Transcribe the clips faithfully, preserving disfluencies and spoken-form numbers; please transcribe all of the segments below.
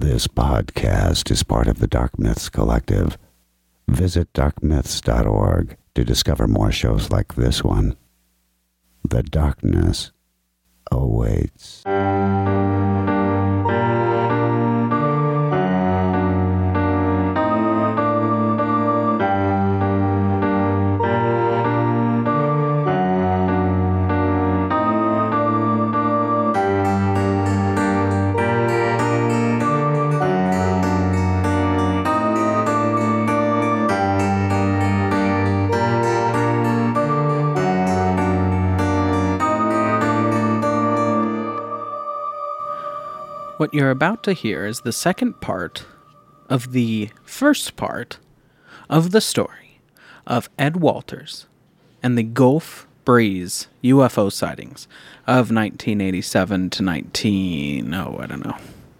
This podcast is part of the Dark Myths Collective. Visit dark myths dot org to discover more shows like this one. The darkness awaits. What you're about to hear is the second part of the first part of the story of Ed Walters and the Gulf Breeze U F O sightings of nineteen eighty-seven to nineteen, oh, I don't know,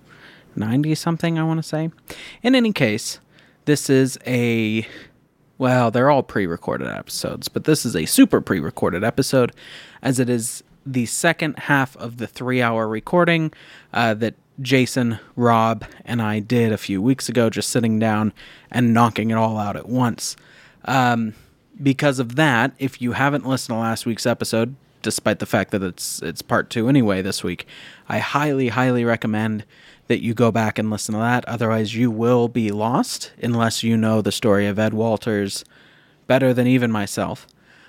ninety something, I want to say. In any case, this is a, well, they're all pre-recorded episodes, but this is a super pre-recorded episode, as it is the second half of the three-hour recording uh, that Jason, Rob, and I did a few weeks ago, just sitting down and knocking it all out at once. Um, because of that, if you haven't listened to last week's episode, despite the fact that it's it's part two anyway this week, I highly, highly recommend that you go back and listen to that. Otherwise, you will be lost unless you know the story of Ed Walters better than even myself.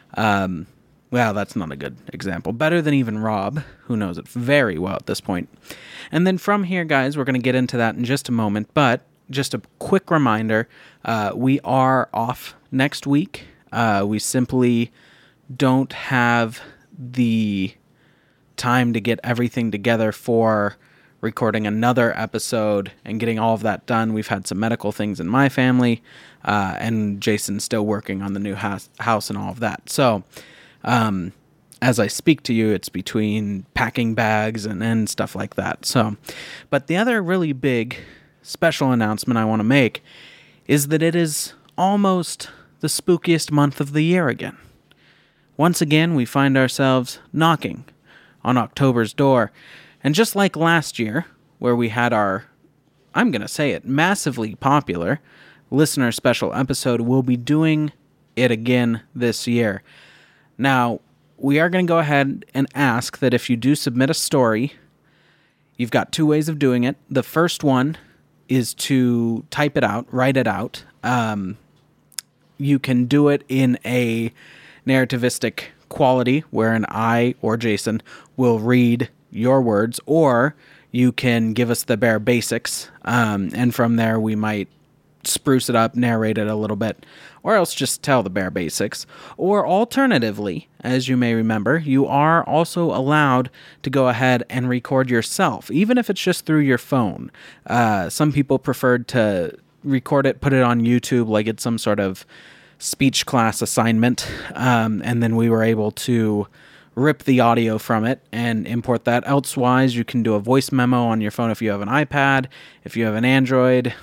Um, well, that's not a good example. Better than even Rob, who knows it very well at this point. And then from here, guys, we're going to get into that in just a moment. But just a quick reminder, uh, we are off next week. Uh, we simply don't have the time to get everything together for recording another episode and getting all of that done. We've had some medical things in my family, uh, and Jason's still working on the new house, house and all of that. So Um, as I speak to you, it's between packing bags and, and stuff like that. So, but the other really big special announcement I want to make is that it is almost the spookiest month of the year again. Once again, we find ourselves knocking on October's door. And just like last year, where we had our, I'm going to say it, massively popular listener special episode, we'll be doing it again this year. Now, we are going to go ahead and ask that if you do submit a story, you've got two ways of doing it. The first one is to type it out, write it out. Um, you can do it in a narrativistic quality wherein I or Jason will read your words, or you can give us the bare basics, um, and from there we might spruce it up, narrate it a little bit, or else just tell the bare basics. Or alternatively, as you may remember, you are also allowed to go ahead and record yourself, even if it's just through your phone. Uh, some people preferred to record it, put it on YouTube like it's some sort of speech class assignment, um, and then we were able to rip the audio from it and import that. Elsewise, you can do a voice memo on your phone if you have an iPad, if you have an Android.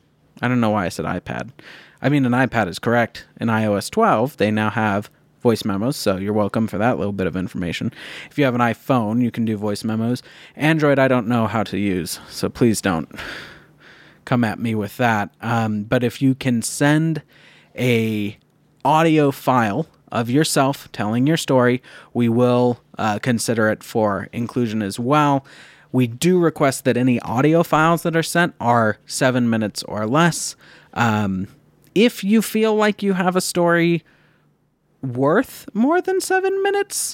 I don't know why I said iPad. I mean, an iPad is correct. In i O S twelve, they now have voice memos, so you're welcome for that little bit of information. If you have an iPhone, you can do voice memos. Android, I don't know how to use, so please don't come at me with that. Um, but if you can send a audio file of yourself telling your story, we will uh, consider it for inclusion as well. We do request that any audio files that are sent are seven minutes or less. Um, if you feel like you have a story worth more than seven minutes,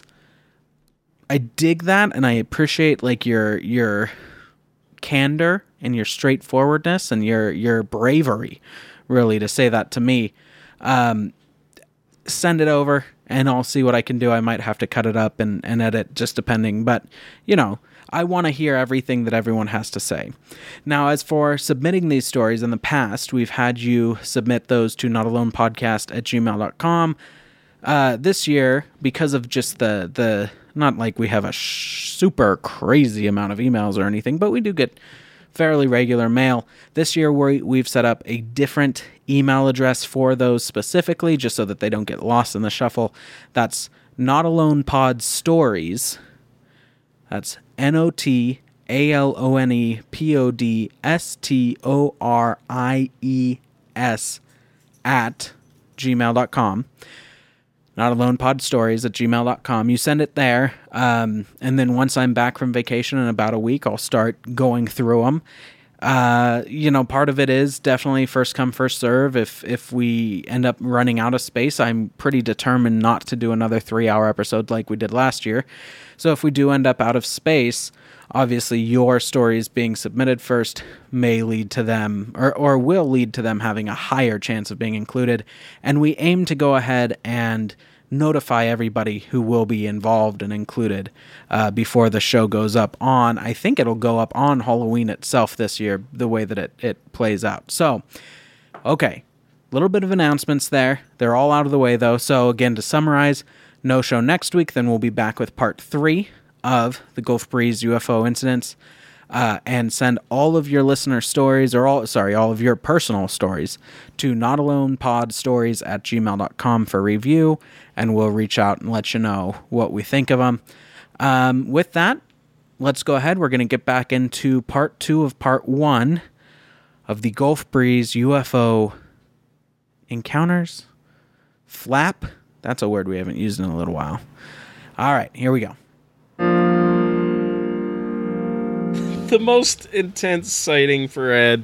I dig that, and I appreciate like your your candor and your straightforwardness and your your bravery, really, to say that to me. Um, send it over, and I'll see what I can do. I might have to cut it up and, and edit, just depending. But, you know, I want to hear everything that everyone has to say. Now, as for submitting these stories, in the past, we've had you submit those to notalonepodcast at gmail dot com. Uh, this year, because of just the, the not like we have a sh- super crazy amount of emails or anything, but we do get fairly regular mail. This year, we we've set up a different email address for those specifically, just so that they don't get lost in the shuffle. That's Not Alone Pod Stories. That's N O T A L O N E P O D S T O R I E S at gmail dot com. Not Alone Pod Stories at gmail dot com. You send it there, um, and then once I'm back from vacation in about a week, I'll start going through them. Uh, you know, part of it is definitely first come, first serve. If if we end up running out of space, I'm pretty determined not to do another three-hour episode like we did last year. So if we do end up out of space, obviously your stories being submitted first may lead to them, or, or will lead to them having a higher chance of being included. And we aim to go ahead and notify everybody who will be involved and included uh, before the show goes up on, I think it'll go up on Halloween itself this year, the way that it, it plays out. So, okay, a little bit of announcements there. They're all out of the way, though. So, again, to summarize, no show next week. Then we'll be back with part three of the Gulf Breeze U F O incidents. Uh, and send all of your listener stories, or all, sorry, all of your personal stories to notalonepodstories at gmail dot com for review, and we'll reach out and let you know what we think of them. Um, with that, let's go ahead. We're going to get back into part two of part one of the Gulf Breeze U F O encounters. Flap, that's a word we haven't used in a little while. All right, here we go. The most intense sighting for Ed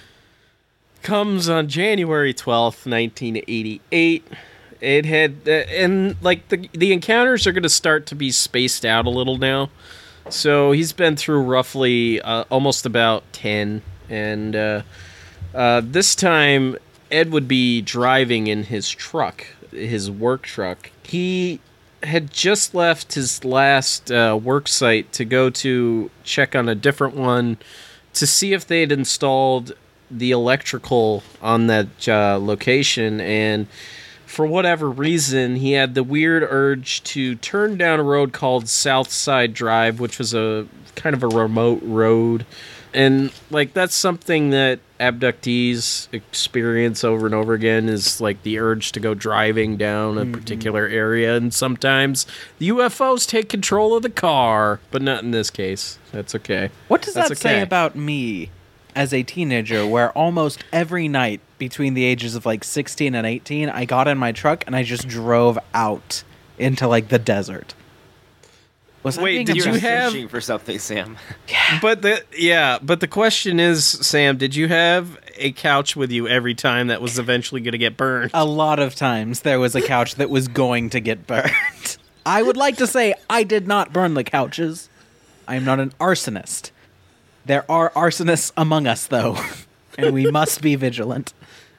comes on January twelfth, nineteen eighty-eight. It had, uh, and like the the encounters are going to start to be spaced out a little now. So he's been through roughly uh, almost about ten, and uh, uh, this time Ed would be driving in his truck, his work truck. He had just left his last uh, work site to go to check on a different one to see if they had installed the electrical on that uh, location, and for whatever reason he had the weird urge to turn down a road called Southside Drive, which was a kind of a remote road. And like that's something that abductees experience over and over again, is like the urge to go driving down a mm-hmm. particular area, and sometimes the U F Os take control of the car, but not in this case. That's okay. What does That's that okay. say about me as a teenager, where almost every night between the ages of like sixteen and eighteen, I got in my truck and I just drove out into like the desert? Was Wait, did you have searching for something, Sam? Yeah. But the yeah, but the question is, Sam, did you have a couch with you every time that was eventually going to get burned? A lot of times there was a couch that was going to get burned. I would like to say I did not burn the couches. I am not an arsonist. There are arsonists among us, though, and we must be vigilant.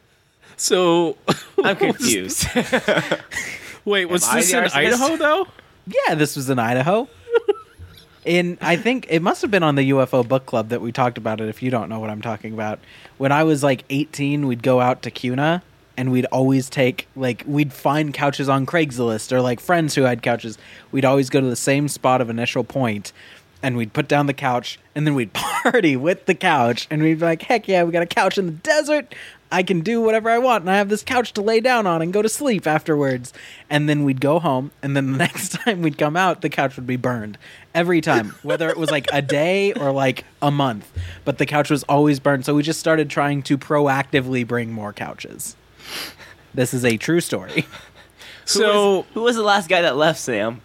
So I'm confused. Wait, was Am I this the in arsonist? Idaho though? Yeah, this was in Idaho. In I think it must have been on the U F O book club that we talked about it, if you don't know what I'm talking about. When I was like eighteen, we'd go out to Cuna, and we'd always take, like, we'd find couches on Craigslist, or like friends who had couches. We'd always go to the same spot of initial point, and we'd put down the couch, and then we'd party with the couch, and we'd be like, heck yeah, we got a couch in the desert. I can do whatever I want, and I have this couch to lay down on and go to sleep afterwards. And then we'd go home, and then the next time we'd come out, the couch would be burned. Every time, whether it was like a day or like a month. But the couch was always burned, so we just started trying to proactively bring more couches. This is a true story. So who was, who was the last guy that left, Sam?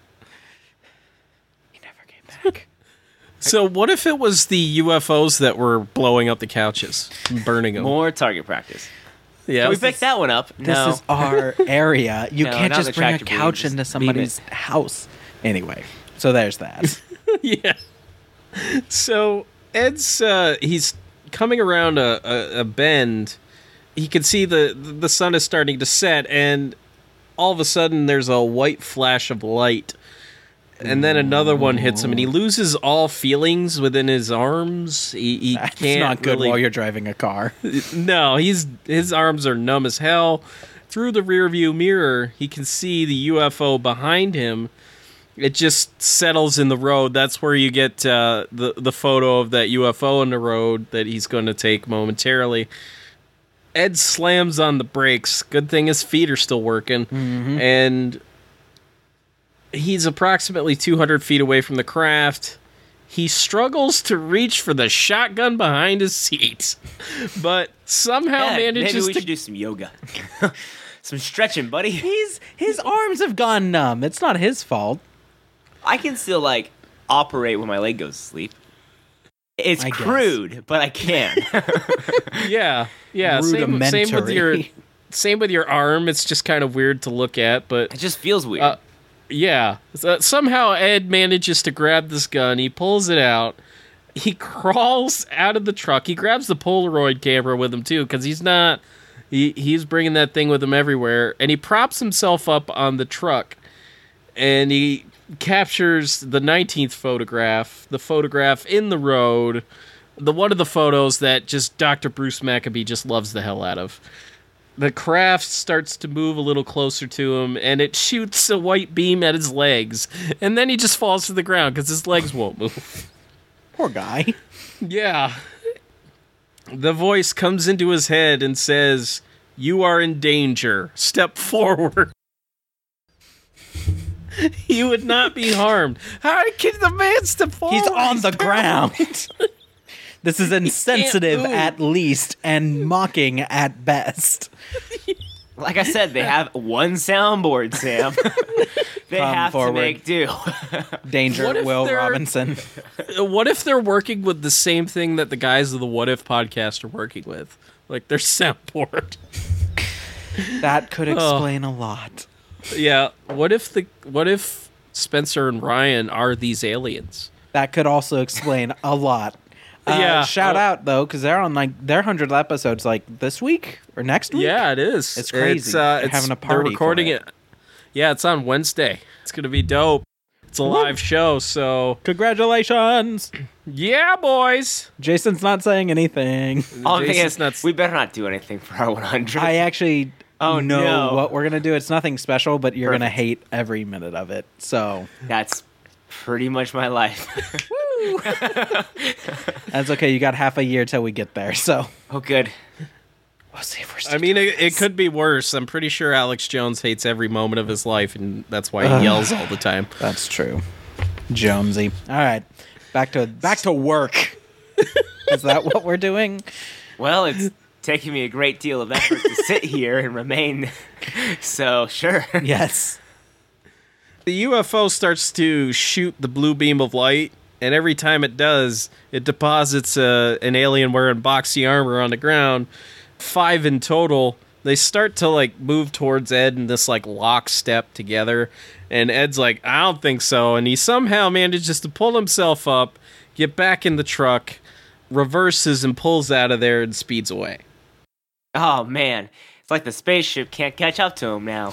He never came back. So what if it was the U F Os that were blowing up the couches, and burning them? More target practice. Yeah, Can we pick that one up? This no. is our area. You No, can't not just the bring a tractor beam, couch just into beam somebody's house. Anyway, so there's that. yeah. So Ed's uh, he's coming around a, a, a bend. He can see the the sun is starting to set, and all of a sudden there's a white flash of light. And then another one hits him, and he loses all feelings within his arms. He, he That's can't not good really... while you're driving a car. No, he's his arms are numb as hell. Through the rearview mirror, he can see the U F O behind him. It just settles in the road. That's where you get uh, the the photo of that U F O in the road that he's going to take momentarily. Ed slams on the brakes. Good thing his feet are still working, Mm-hmm. and he's approximately two hundred feet away from the craft. he struggles to reach for the shotgun behind his seat, but somehow Yeah, maybe manages we to should do some yoga. Some stretching, buddy. He's his arms have gone numb. It's not his fault. I can still, like, operate when my leg goes to sleep. It's I guess. crude, but I can. Yeah, yeah. Same, same with your Rudimentary. same with your arm. It's just kind of weird to look at, but It just feels weird. Uh, yeah. So, somehow Ed manages to grab this gun. He pulls it out. He crawls out of the truck. He grabs the Polaroid camera with him too, because he's not. He he's bringing that thing with him everywhere, and he props himself up on the truck, and he captures the nineteenth photograph, the photograph in the road, the one of the photos that just Doctor Bruce Maccabee just loves the hell out of. The craft starts to move a little closer to him, and it shoots a white beam at his legs, and then he just falls to the ground because his legs won't move. Poor guy. Yeah. The voice comes into his head and says, "You are in danger. Step forward." He would not be harmed. How can the man step forward? He's on the ground. This is insensitive move. at least and mocking at best. like I said, they have one soundboard, Sam. They Come have forward. to make do. Danger, What if Will they're- Robinson. What if they're working with the same thing that the guys of the What If podcast are working with? Like their soundboard. That could explain a lot. Yeah. What if the what if Spencer and Ryan are these aliens? That could also explain a lot. Uh, Yeah. Shout Uh, out though, because they're on like their hundredth episodes, like this week or next week. Yeah, it is. It's crazy. It's, uh, They're it's having a they're party for recording it. it. Yeah, it's on Wednesday. It's gonna be dope. It's a live show, so Congratulations, yeah, boys. Jason's not saying anything. All I'm thinking Jason's is, not- we better not do anything for our one hundred. I actually Oh, know no. what we're gonna do. It's nothing special, but you're gonna Perfect. hate every minute of it. So That's pretty much my life. that's okay. You got half a year till we get there. So Oh, good. we'll see if we're. I Still mean, doing it, it this. could be worse. I'm pretty sure Alex Jones hates every moment of his life, and that's why he yells all the time. That's true. Jonesy. All right, back to back to work. Is that what we're doing? Well, it's taking me a great deal of effort to sit here and remain. So, sure. Yes. The U F O starts to shoot the blue beam of light, and every time it does, it deposits uh, an alien wearing boxy armor on the ground. Five in total. They start to like move towards Ed in this like lockstep together, and Ed's like, "I don't think so," and he somehow manages to pull himself up, get back in the truck, reverses and pulls out of there and speeds away. Oh, man. It's like the spaceship can't catch up to him now.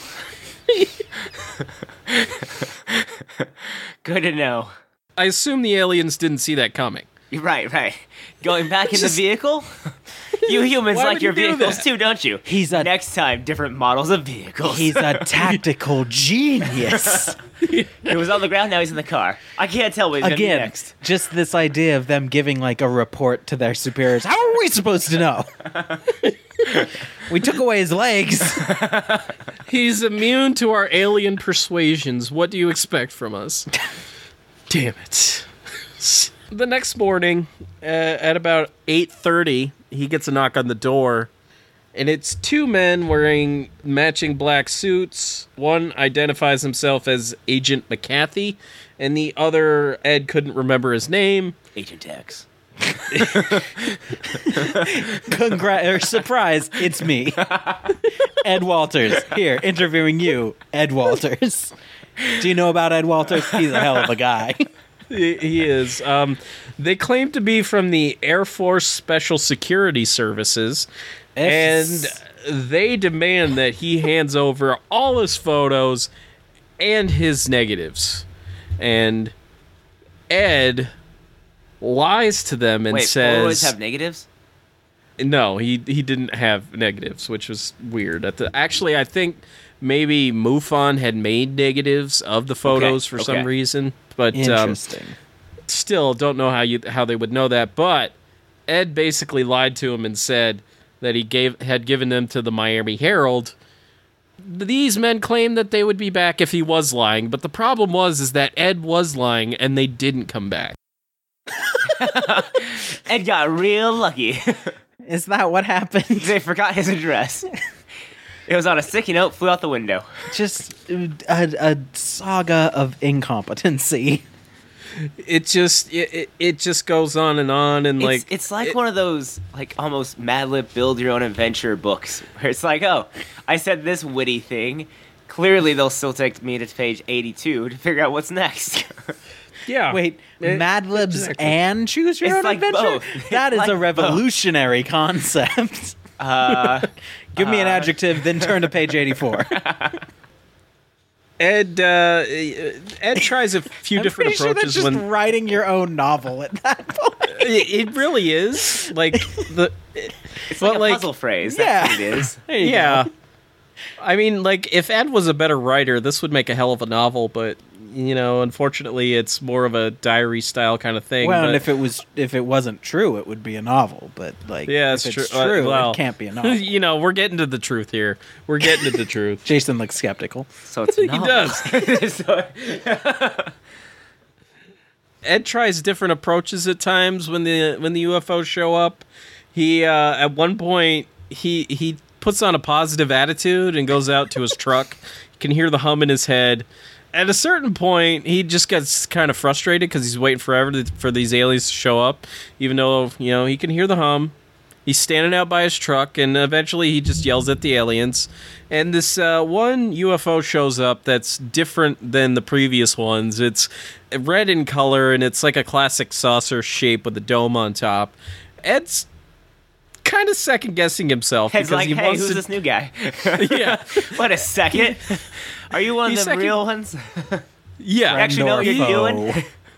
Good to know. I assume the aliens didn't see that coming. You're right, right. Going back in the Just- vehicle? You humans Why like would your you do vehicles that? too, don't you? He's a- Next time, different models of vehicles. He's a tactical genius. He was on the ground, now he's in the car. I can't tell what he's going to do Again, next. just this idea of them giving like a report to their superiors. How are we supposed to know? We took away his legs. He's immune to our alien persuasions. What do you expect from us? Damn it. The next morning, uh, at about eight thirty, he gets a knock on the door, and it's two men wearing matching black suits. One identifies himself as Agent McCarthy, and the other, Ed couldn't remember his name. Agent X. Congra- or surprise, it's me. Ed Walters, here, interviewing you, Ed Walters. Do you know about Ed Walters? He's a hell of a guy. He he is. Um, they claim to be from the Air Force Special Security Services, and they demand that he hands over all his photos and his negatives. And Ed lies to them and Wait, says, always have negatives? "No, he he didn't have negatives," which was weird. At the actually, I think maybe MUFON had made negatives of the photos for okay. some reason, but um, Interesting. still don't know how you how they would know that. But Ed basically lied to him and said that he gave had given them to the Miami Herald. These men claimed that they would be back if he was lying, but the problem was is that Ed was lying and they didn't come back. Ed got real lucky. Is that what happened? They forgot his address. It was on a sticky note, flew out the window. Just a, a saga of incompetency. It just it, it, it just goes on and on and It's, like it's like it- one of those like almost Mad Lib build your own adventure books where it's like, oh, I said this witty thing. Clearly, they'll still take me to page eighty-two to figure out what's next. yeah. Wait, It- Mad Libs exactly. and Choose Your It's Own like Adventure? both. That is It's a like revolutionary concept. Uh, Give me an Uh, adjective, then turn to page eighty-four. Ed uh, Ed tries a few I'm different pretty sure that's approaches just when writing your own novel at that point. it, it really is like the it's but like a like puzzle phrase. Yeah. That's what it is. There you yeah. go. I mean, like if Ed was a better writer, this would make a hell of a novel. But you know, unfortunately, it's more of a diary style kind of thing. Well, but, and if it was, if it wasn't true, it would be a novel. But like, yeah, if it's it's true. Uh, true, well, it can't be a novel. You know, we're getting to the truth here. We're getting to the truth. Jason looks skeptical. So it's a He novel. does. So- Ed tries different approaches at times when the when the U F Os show up. He uh, at one point he he puts on a positive attitude and goes out to his truck. You can hear the hum in his head. At a certain point, he just gets kind of frustrated because he's waiting forever to, for these aliens to show up, even though you know he can hear the hum. He's standing out by his truck, and eventually he just yells at the aliens. And this uh, one U F O shows up that's different than the previous ones. It's red in color, and it's like a classic saucer shape with a dome on top. Ed's kind of second-guessing himself. Ed's because like, he hey, wants who's to, this new guy? Yeah, Wait a second. Are you one of He's the second- real ones? yeah. Actually, know what you're doing?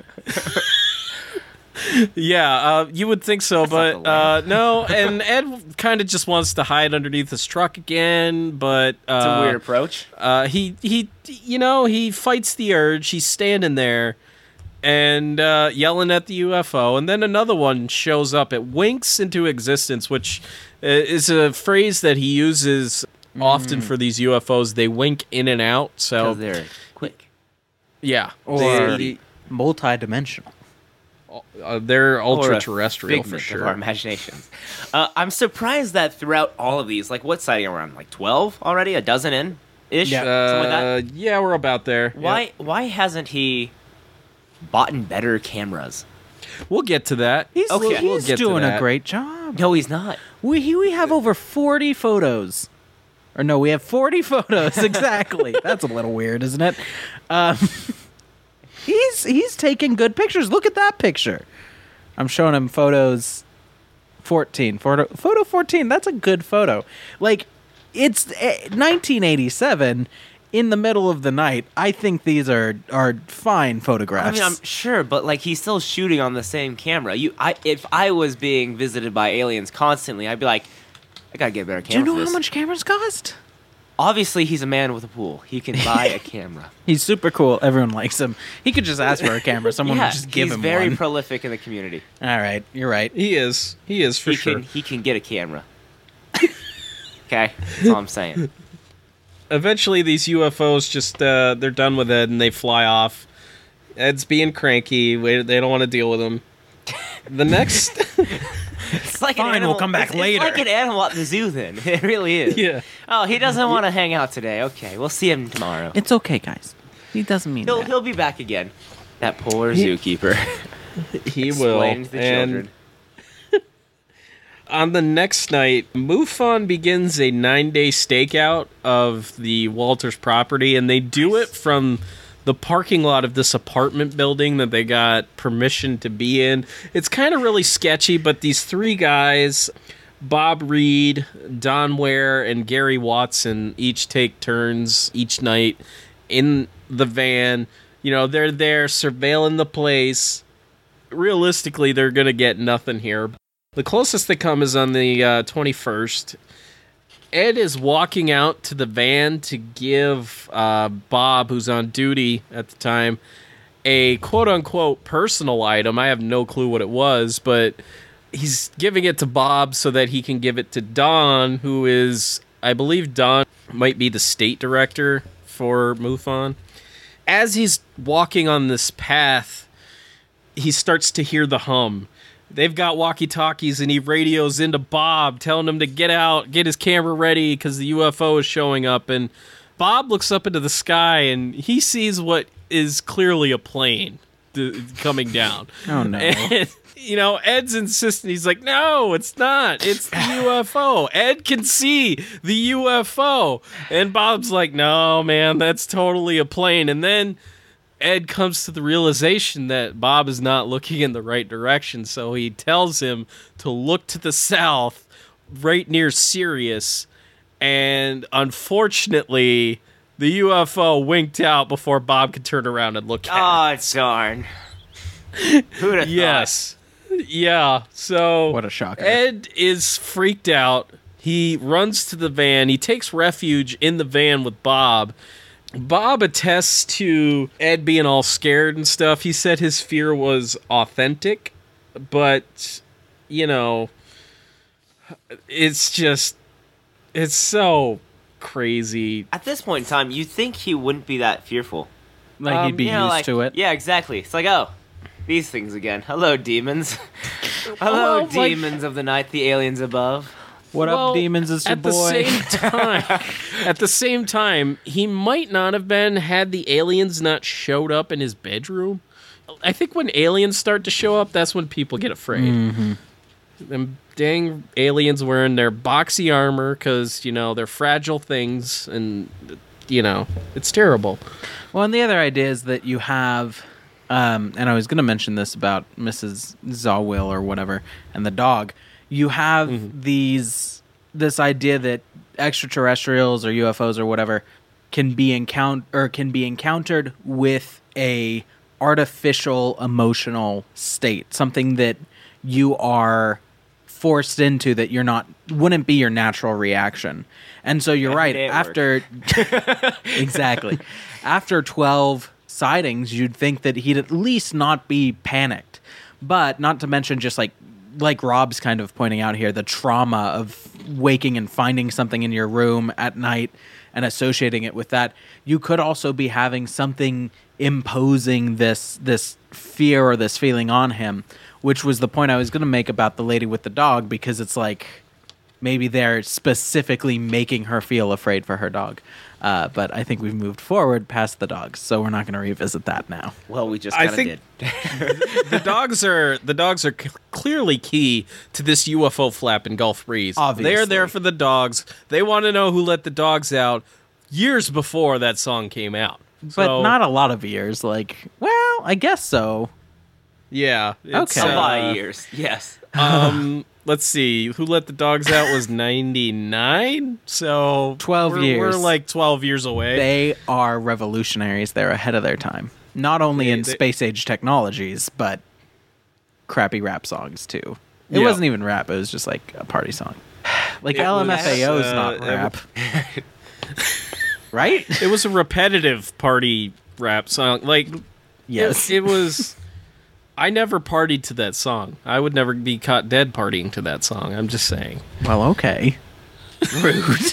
Yeah, uh, you would think so, not but the uh, no. And Ed kind of just wants to hide underneath his truck again, but uh, It's a weird approach. Uh, he he, you know, he fights the urge. He's standing there and uh, yelling at the U F O, and then another one shows up. It winks into existence, which uh, is a phrase that he uses often for these U F Os. They wink in and out. So Because they're quick. yeah, Or they, multi-dimensional. uh, they're Or a ultra terrestrial for figment sure. Of our imaginations. Uh, I'm surprised that throughout all of these, like what sighting are we on? Like twelve already? A dozen in? Ish? Yeah. Something like that? Uh, yeah, we're about there. Why Yep. why hasn't he bought in better cameras? We'll get to that. He's, Okay. he's We'll get to doing a that. great job. No, he's not. We he, we have over forty photos. Or no, we have forty photos exactly. That's a little weird, isn't it? Um, he's he's taking good pictures. Look at that picture. I'm showing him photos fourteen. Photo photo fourteen. That's a good photo. Like it's eh, nineteen eighty-seven in the middle of the night. I think these are are fine I photographs. mean, I'm sure, but like he's still shooting on the same camera. You, I, if I was being visited by aliens constantly, I'd be like, I gotta get a better Do you camera. know for how this. much cameras cost? Obviously, he's a man with a pool. He can buy a camera. He's super cool. Everyone likes him. He could just ask for a camera. Someone yeah, would just give he's him very one. prolific in the community. All right, you're right. He is. He is for he sure. can he can get a camera. Okay, that's all I'm saying. Eventually, these U F Os just uh, they're done with Ed and they fly off. Ed's being cranky. we- They don't want to deal with him. The next, It's like Fine, an animal, we'll come back it's, later. It's like an animal at the zoo. Then it really is. yeah, Oh, he doesn't want to hang out today. Okay, we'll see him tomorrow. It's okay, guys. He doesn't mean He'll that. he'll be back again. That poor He- zookeeper. he will. Explain to the And children. on the next night, MUFON begins a nine-day stakeout of the Walters property, and they do it from the parking lot of this apartment building that they got permission to be in. It's kind of really sketchy, but these three guys, Bob Reed, Don Ware, and Gary Watson, each take turns each night in the van. You know, they're there surveilling the place. Realistically, they're going to get nothing here. The closest they come is on the uh, twenty-first. Ed is walking out to the van to give uh, Bob, who's on duty at the time, a quote-unquote personal item. I have no clue what it was, but he's giving it to Bob so that he can give it to Don, who is, I believe Don might be the state director for MUFON. As he's walking on this path, he starts to hear the hum. They've got walkie-talkies, and he radios into Bob, telling him to get out, get his camera ready, because the U F O is showing up. And Bob looks up into the sky, and he sees what is clearly a plane th- coming down. Oh, no. And, you know, Ed's insisting. He's like, no, it's not. It's the U F O. Ed can see the U F O. And Bob's like, no, man, that's totally a plane. And then Ed comes to the realization that Bob is not looking in the right direction, so he tells him to look to the south, right near Sirius, and unfortunately, the U F O winked out before Bob could turn around and look at it. Oh, darn. Who'd have Yes. Yeah, so What a shocker. Ed is freaked out. He runs to the van. He takes refuge in the van with Bob. Bob attests to Ed being all scared and stuff. He said his fear was authentic, but, you know, it's just, it's so crazy. At this point in time, you'd think he wouldn't be that fearful. Like um, he'd be You know, used like- to it. Yeah, exactly. It's like, oh, these things again. Hello, demons. Hello, Well, like- demons of the night, the aliens above. What Well, up, demons? It's your at the boy. same time, at the same time, he might not have been had the aliens not showed up in his bedroom. I think when aliens start to show up, that's when people get afraid. Mm-hmm. Them dang aliens wearing their boxy armor because, you know, they're fragile things, and, you know, it's terrible. Well, and the other idea is that you have, um, and I was going to mention this about Missus Zawil or whatever, and the dog. You have Mm-hmm. these this idea that extraterrestrials or U F Os or whatever can be encounter or can be encountered with a artificial emotional state, something that you are forced into that you're not wouldn't be your natural reaction. And so you're right. Every day at After exactly after twelve sightings, you'd think that he'd at least not be panicked. But not to mention just like like Rob's kind of pointing out here, the trauma of waking and finding something in your room at night and associating it with that. You could also be having something imposing this this fear or this feeling on him, which was the point I was going to make about the lady with the dog, because it's like maybe they're specifically making her feel afraid for her dog. Uh, but I think we've moved forward past the dogs, so we're not going to revisit that now. Well, we just I kind of think- did. The dogs are the dogs are c- clearly key to this U F O flap in Gulf Breeze. Obviously. They're there for the dogs. They want to know who let the dogs out years before that song came out. But So, not a lot of years. Like, well, I guess so. yeah. it's, Okay. A lot uh, of years. Yes. Um, let's see. Who Let the Dogs Out was ninety-nine. So twelve we're, years. We're like twelve years away. They are revolutionaries. They're ahead of their time. Not only They- in they- space age technologies, but crappy rap songs too. It Yeah. wasn't even rap. It was just like a party song. Like It L M F A O is was, uh, not it rap. Right? It was a repetitive party rap song. Like, Yes. it, it was. I never partied to that song. I would never be caught dead partying to that song. I'm just saying. Well, okay. Rude.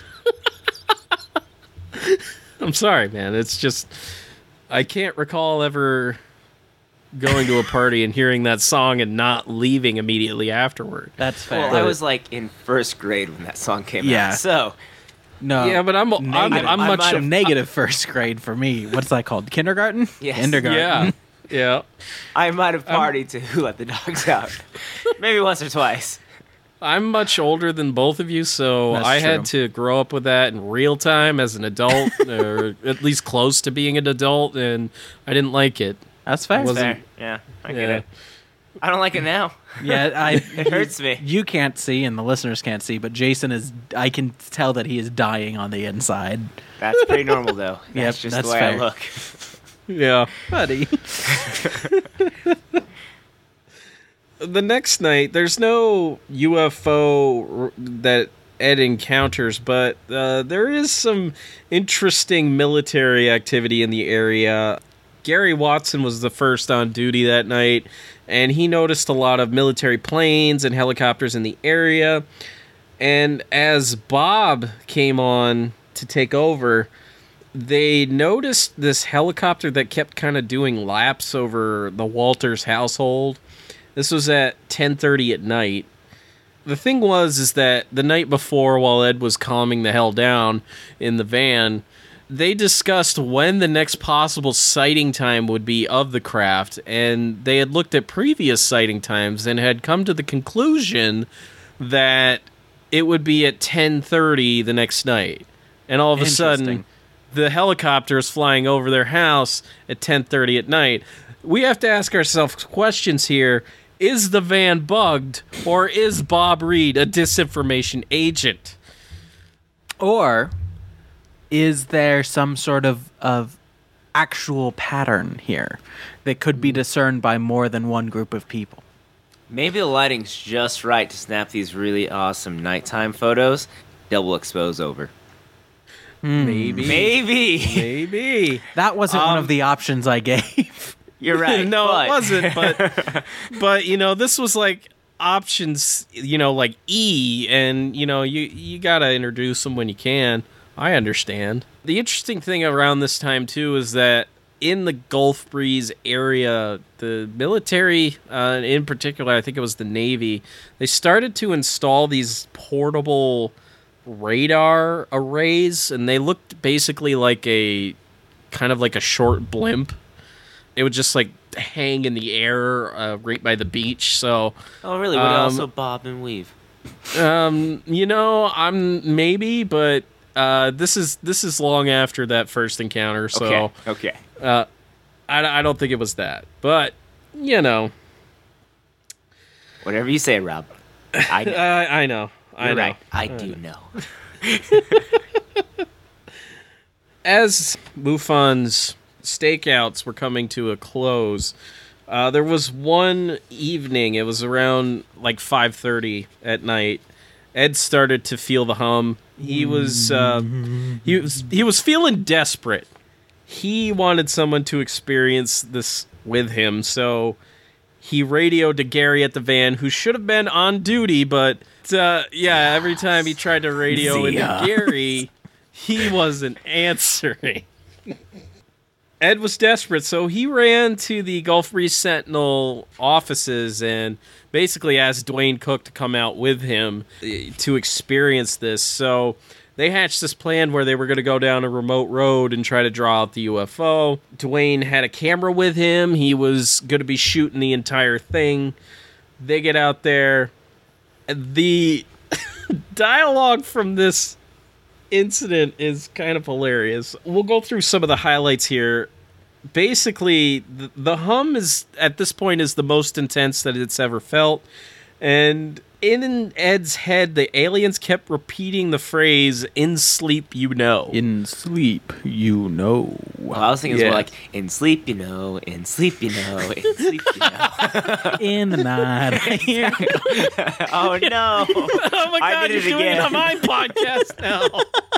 I'm sorry, man. It's just I can't recall ever going to a party and hearing that song and not leaving immediately afterward. That's fair. Well, I was like in first grade when that song came Yeah. out. So, no. Yeah, but I'm I'm, Negative. I'm I much might a negative first grade for me. What's that called? Kindergarten? Yes. Kindergarten. yeah yeah. I might have partied to Who Let the Dogs Out. Maybe once or twice. I'm much older than both of you, so That's I true. had to grow up with that in real time as an adult, or at least close to being an adult, and I didn't like it. That's fair. Was- Fair. Yeah, I get Yeah. it. I don't like it now. Yeah, I. It hurts me. You can't see, and the listeners can't see, but Jason is. I can tell that he is dying on the inside, That's pretty normal, though. That's Yep, just that's the way fair. I look. Yeah. buddy. The next night, there's no U F O r- that Ed encounters, but uh, there is some interesting military activity in the area. Gary Watson was the first on duty that night, and he noticed a lot of military planes and helicopters in the area. And as Bob came on to take over, they noticed this helicopter that kept kind of doing laps over the Walters household. This was at ten thirty at night. The thing was is that the night before, while Ed was calming the hell down in the van, they discussed when the next possible sighting time would be of the craft, and they had looked at previous sighting times and had come to the conclusion that it would be at ten thirty the next night. And all of a sudden, the helicopter is flying over their house at ten thirty at night. We have to ask ourselves questions here. Is the van bugged, or is Bob Reed a disinformation agent? Or is there some sort of, of actual pattern here that could be discerned by more than one group of people? Maybe the lighting's just right to snap these really awesome nighttime photos. Double expose over. Maybe. Maybe. Maybe. That wasn't one Um, of the options I gave. You're right. no, but... it wasn't. But, but you know, this was like options, you know, like E, and, you know, you, you got to introduce them when you can. I understand. The interesting thing around this time, too, is that in the Gulf Breeze area, the military, uh, in particular, I think it was the Navy, they started to install these portable radar arrays, and they looked basically like a kind of like a short blimp. It would just like hang in the air uh, right by the beach. So, Oh, really? Would it um, also bob and weave? um, you know, I'm maybe, but uh, this is this is long after that first encounter. So, Okay. Okay. uh, I, I don't think it was that, but you know, Whatever you say, Rob. I know. uh, I know, I You're know. right. I do know. As MUFON's stakeouts were coming to a close, uh, there was one evening, it was around like five thirty at night, Ed started to feel the hum. He was, uh, he was, he was feeling desperate. He wanted someone to experience this with him, so he radioed to Gary at the van, who should have been on duty, but uh, yeah, every time he tried to radio into Zia. Gary, he wasn't answering. Ed was desperate, so he ran to the Gulf Breeze Sentinel offices and basically asked Dwayne Cook to come out with him eh, to experience this. So they hatched this plan where they were going to go down a remote road and try to draw out the U F O. Dwayne had a camera with him. He was going to be shooting the entire thing. They get out there. The dialogue from this incident is kind of hilarious. We'll go through some of the highlights here. Basically, the, the hum is at this point is the most intense that it's ever felt, and in Ed's head, the aliens kept repeating the phrase "in sleep, you know." In sleep, you know. Well, I was thinking Yeah. it's more like, in sleep, you know, in sleep, you know, in sleep, you know. In the night, I hear. Oh, no. Oh my I god, did you're it doing it again. on my podcast now.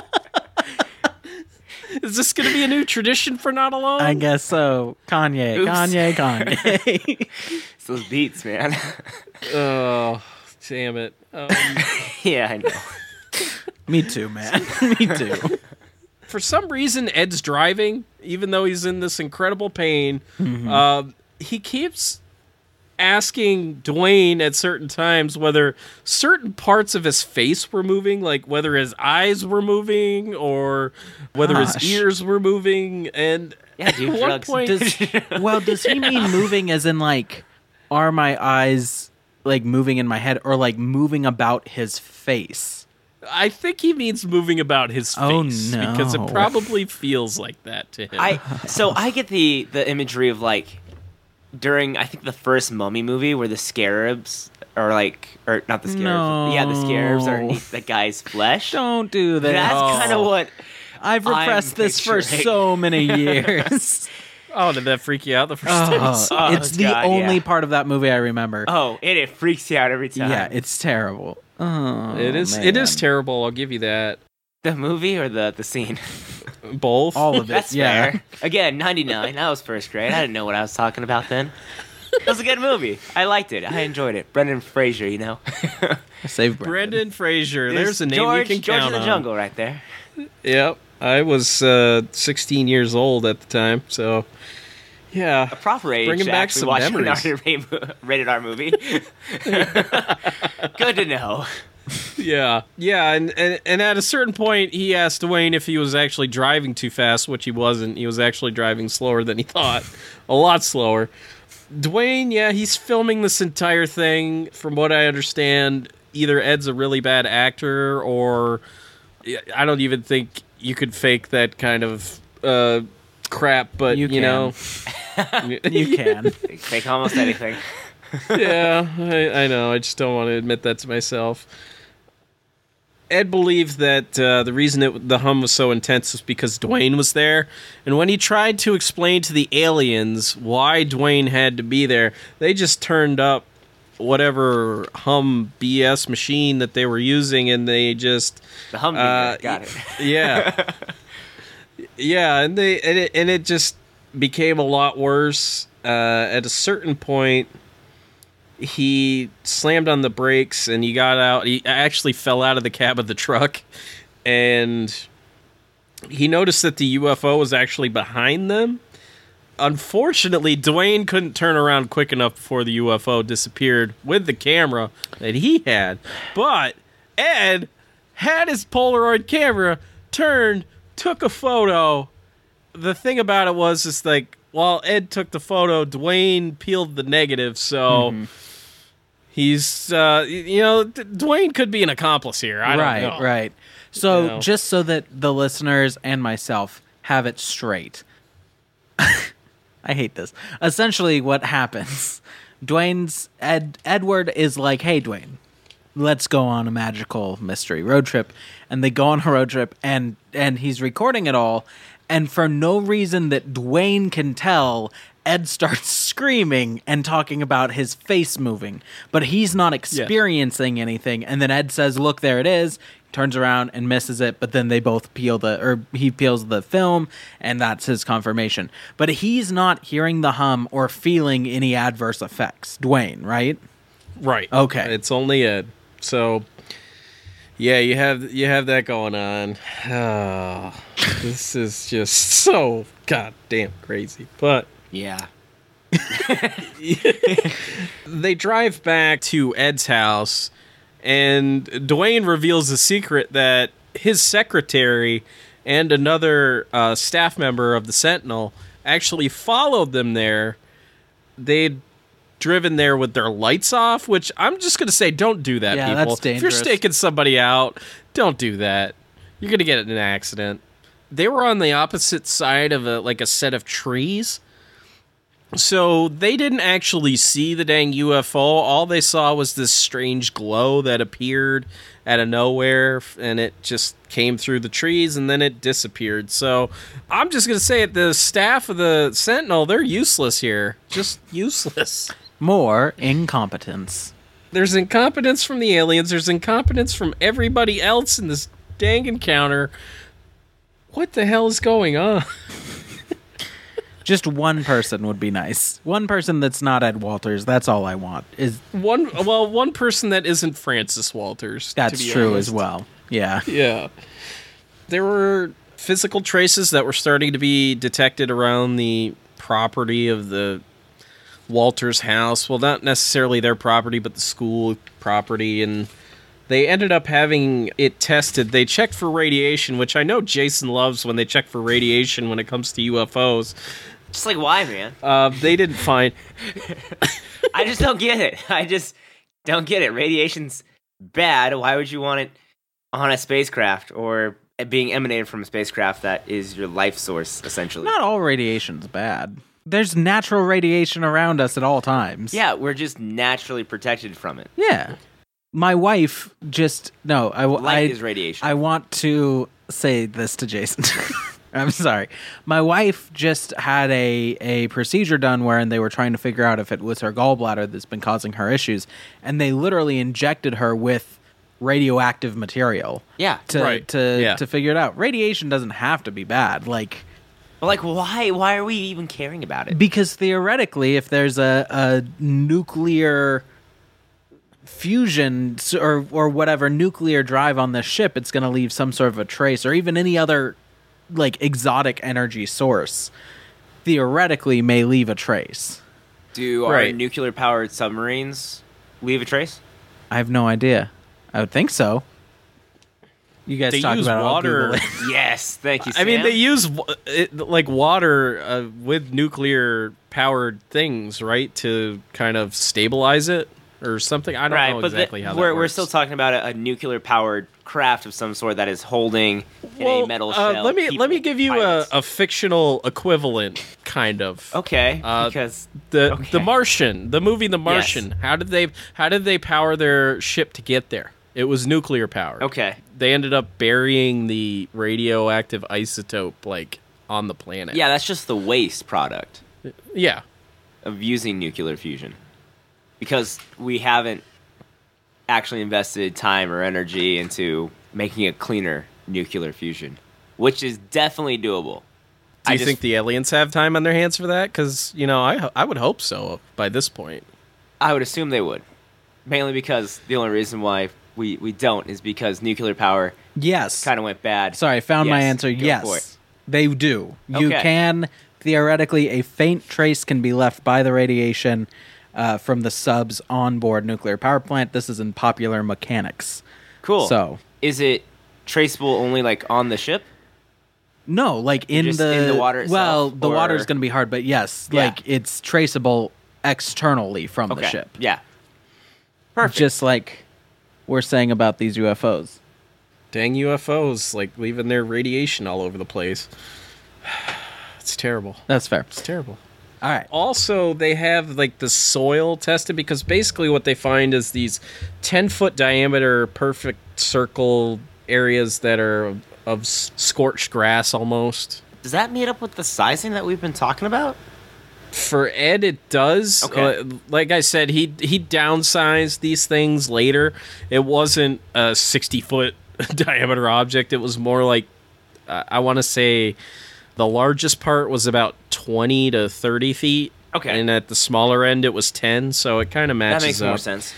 Is this going to be a new tradition for Not Alone? I guess so. Kanye, Oops. Kanye, Kanye. It's those beats, man. Oh, damn it. Um, Yeah, I know. Me too, man. Me too. for some reason, Ed's driving, even though he's in this incredible pain. Um, he keeps asking Dwayne at certain times whether certain parts of his face were moving, like whether his eyes were moving or whether Gosh. his ears were moving. And Yeah, dude, at one drugs. point, Does, well, does he mean moving as in like, are my eyes like moving in my head, or like moving about his face? I think he means moving about his face Oh, because it no. probably feels like that to him. I so I get the the imagery of like during I think the first Mummy movie where the scarabs are like or not the scarabs No. yeah the scarabs are underneath the guy's flesh. Don't do that. That's Oh. kind of what I've repressed I'm this for picturing. so many years. oh, did that freak you out the first Oh, time? you saw it? it's the God, only yeah. part of that movie I remember. oh and it freaks you out every time. yeah, it's terrible. Oh, It is. It is man. terrible. I'll give you that. The movie or the the scene. Both. All of it. That's yeah. fair. Again, ninety-nine. I was first grade. I didn't know what I was talking about then. It was a good movie. I liked it. I enjoyed it. Brendan Fraser, you know. Save Brendan. Brendan Fraser. There's a name George, you can George count in the on. Jungle right there. Yep. I was uh, sixteen years old at the time, so yeah. A proper age Bringing to back actually some watch memories. an rated R movie. Good to know. Yeah, yeah, and, and and at a certain point, he asked Dwayne if he was actually driving too fast, which he wasn't. He was actually driving slower than he thought, a lot slower. Dwayne, yeah, he's filming this entire thing. From what I understand, either Ed's a really bad actor, or I don't even think you could fake that kind of uh, crap. But You you, can. know, You can. Fake almost anything. yeah, I, I know. I just don't want to admit that to myself. Ed believed that uh, the reason it, the hum was so intense was because Dwayne was there. And when he tried to explain to the aliens why Dwayne had to be there, they just turned up whatever hum B S machine that they were using, and they just... The hum Uh, got it. Yeah. Yeah, and, they, and, it, and it just became a lot worse. Uh, at a certain point... He slammed on the brakes and he got out. He actually fell out of the cab of the truck, and he noticed that the U F O was actually behind them. Unfortunately, Dwayne couldn't turn around quick enough before the U F O disappeared with the camera that he had. But Ed had his Polaroid camera, turned, took a photo. The thing about it was, is like, while Ed took the photo, Dwayne peeled the negative, so... Mm-hmm. He's, uh, you know, D- Dwayne could be an accomplice here. I right, don't know. right. So, You know. just so that the listeners and myself have it straight, I hate this. Essentially, what happens? Dwayne's Ed Edward is like, "Hey, Dwayne, let's go on a magical mystery road trip," and they go on a road trip, and and he's recording it all, and for no reason that Dwayne can tell, Ed starts screaming and talking about his face moving, but he's not experiencing anything. And then Ed says, "Look, there it is." Turns around and misses it, but then they both peel the, or he peels the film, and that's his confirmation. But he's not hearing the hum or feeling any adverse effects. Dwayne, right? Right. Okay. It's only Ed. So, yeah, you have you have that going on. Oh, this is just so goddamn crazy. But Yeah. they drive back to Ed's house, and Dwayne reveals a secret that his secretary and another uh, staff member of the Sentinel actually followed them there. They'd driven there with their lights off, which I'm just going to say, don't do that, Yeah, people. that's If you're dangerous. staking somebody out, don't do that. You're going to get in an accident. They were on the opposite side of a like a set of trees. So they didn't actually see the dang U F O. All they saw was this strange glow that appeared out of nowhere, and it just came through the trees, and then it disappeared. So I'm just going to say it, the staff of the Sentinel, they're useless here. Just useless. More incompetence. There's incompetence from the aliens. There's incompetence from everybody else in this dang encounter. What the hell is going on? Just one person would be nice. One person that's not Ed Walters. That's all I want. Is One, well, one person that isn't Francis Walters. to that's be true honest. as well. Yeah. Yeah. There were physical traces that were starting to be detected around the property of the Walters house. Well, not necessarily their property, but the school property. And they ended up having it tested. They checked for radiation, which I know Jason loves when they check for radiation when it comes to U F Os. Just like, why, man? Uh, they didn't find... I just don't get it. I just don't get it. Radiation's bad. Why would you want it on a spacecraft or being emanated from a spacecraft that is your life source, essentially? Not all radiation's bad. There's natural radiation around us at all times. Yeah, we're just naturally protected from it. Yeah. My wife just no. I Light I, is radiation. I want to say this to Jason. I'm sorry. My wife just had a, a procedure done wherein they were trying to figure out if it was her gallbladder that's been causing her issues, and they literally injected her with radioactive material. Yeah. To Right. to Yeah. to figure it out. Radiation doesn't have to be bad. Like But like, why? Why are we even caring about it? because theoretically, if there's a, a nuclear fusion or or whatever nuclear drive on this ship, it's going to leave some sort of a trace, or even any other like exotic energy source theoretically may leave a trace. Do our Right. nuclear-powered submarines leave a trace? I have no idea. I would think so. You guys They talk use about it, I'll water. Google it. Yes, thank you, Sam. I mean, they use wa- it, like water uh, with nuclear powered things, right, to kind of stabilize it or something. I don't right, know but exactly the- how we're, that works. we're still talking about a, a nuclear-powered craft of some sort that is holding in well, a metal uh, shell. let me let me people, give you a, pilots. a fictional equivalent, kind of. Okay, Uh, because The okay. The Martian, the movie The Yes. Martian. How did they how did they power their ship to get there? It was nuclear powered. okay, They ended up burying the radioactive isotope like on the planet. yeah, that's just the waste product Yeah. of using nuclear fusion, because we haven't actually invested time or energy into making a cleaner nuclear fusion, which is definitely doable. Do I you just- think the aliens have time on their hands for that? Because you know, I ho- I would hope so by this point. I would assume they would, mainly because the only reason why we, we don't is because nuclear power Yes. kind of went bad. Sorry, I found my Yes, answer. go for Yes. it. They do. You Okay. can, theoretically, a faint trace can be left by the radiation uh, from the sub's onboard nuclear power plant. This is in Popular Mechanics. Cool. So, is it traceable only like on the ship? no, like in Just the, in the water well, itself, the water is or- going to be hard, but yes, Yeah. like it's traceable externally from Okay. the ship. Yeah. Perfect. Just like we're saying about these U F Os. Dang U F Os, like leaving their radiation all over the place. It's terrible. That's fair. It's terrible. All right. Also, they have like the soil tested because basically what they find is these ten foot diameter perfect circle areas that are of s- scorched grass almost. Does that meet up with the sizing that we've been talking about? For Ed, it does. Okay. Uh, like I said, he he downsized these things later. It wasn't a sixty foot diameter object. It was more like uh, I want to say the largest part was about twenty to thirty feet. Okay. And at the smaller end, it was ten. So it kind of matches That makes up. more sense.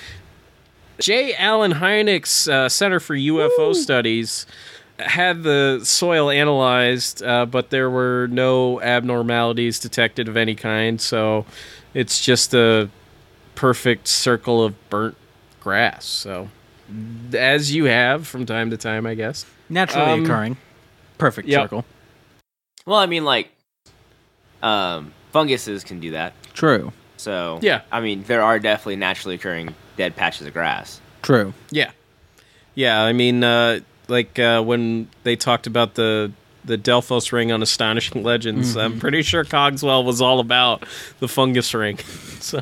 J. Allen Hynek's uh, Center for U F O Studies had the soil analyzed, uh, but there were no abnormalities detected of any kind. So it's just a perfect circle of burnt grass. So as you have from time to time, I guess. Naturally Um, occurring. Perfect yep. circle. Well, I mean, like, um, funguses can do that. True. So, Yeah. I mean, there are definitely naturally occurring dead patches of grass. True. Yeah, yeah. I mean, uh, like uh, when they talked about the the Delphos ring on Astonishing Legends, I'm pretty sure Cogswell was all about the fungus ring. So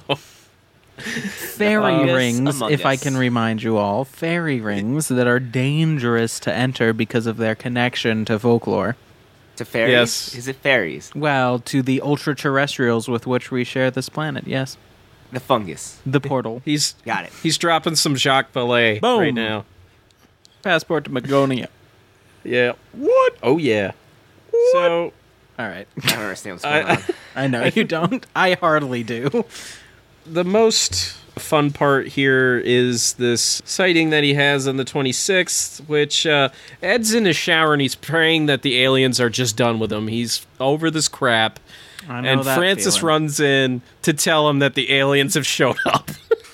Fairy Among Us, rings, Among if I Us. can remind you all, fairy rings that are dangerous to enter because of their connection to folklore. To fairies? Yes. Is it fairies? Well, to the ultra-terrestrials with which we share this planet, yes. The fungus. The portal. he's Got it. he's dropping some Jacques Vallée Boom. right now. Passport to Magonia. Yeah. What? Oh yeah. So All right. I don't understand what's going I- on. I know you don't. I hardly do. the most fun part here is this sighting that he has on the twenty-sixth, which uh, Ed's in his shower and he's praying that the aliens are just done with him. He's over this crap. I know And that Francis feeling. runs in to tell him that the aliens have showed up.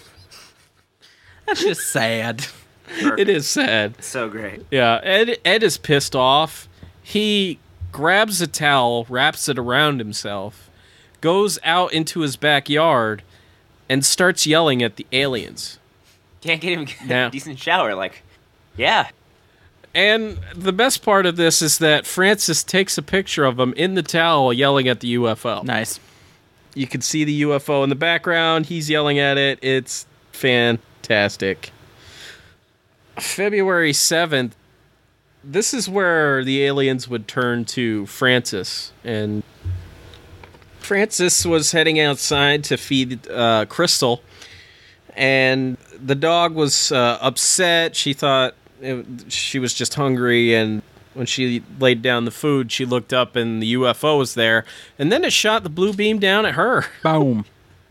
That's just sad. It is sad. So great. Yeah, Ed Ed is pissed off. He grabs a towel, wraps it around himself, goes out into his backyard, and starts yelling at the aliens. Can't get him Yeah. a decent shower. Like, yeah. And the best part of this is that Francis takes a picture of him in the towel yelling at the U F O. Nice. You can see the U F O in the background. He's yelling at it. It's fantastic. February seventh, this is where the aliens would turn to Francis. And Francis was heading outside to feed uh, Crystal. And the dog was uh, upset. She thought it, she was just hungry. And when she laid down the food, she looked up and the U F O was there. And then it shot the blue beam down at her. Boom.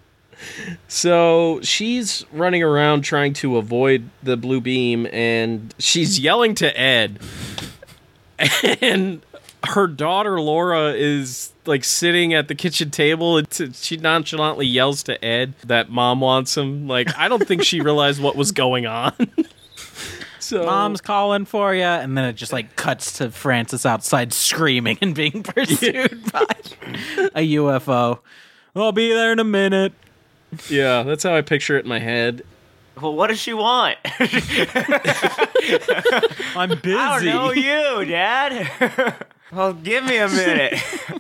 So she's running around trying to avoid the blue beam, and she's yelling to Ed. And her daughter Laura is like sitting at the kitchen table and t- she nonchalantly yells to Ed that mom wants him. Like, I don't think she realized what was going on. So Mom's calling for you, and then it just like cuts to Francis outside screaming and being pursued by a U F O. I'll be there in a minute. yeah, that's how I picture it in my head. Well, what does she want? I'm busy. I don't know you, Dad. Well, give me a minute.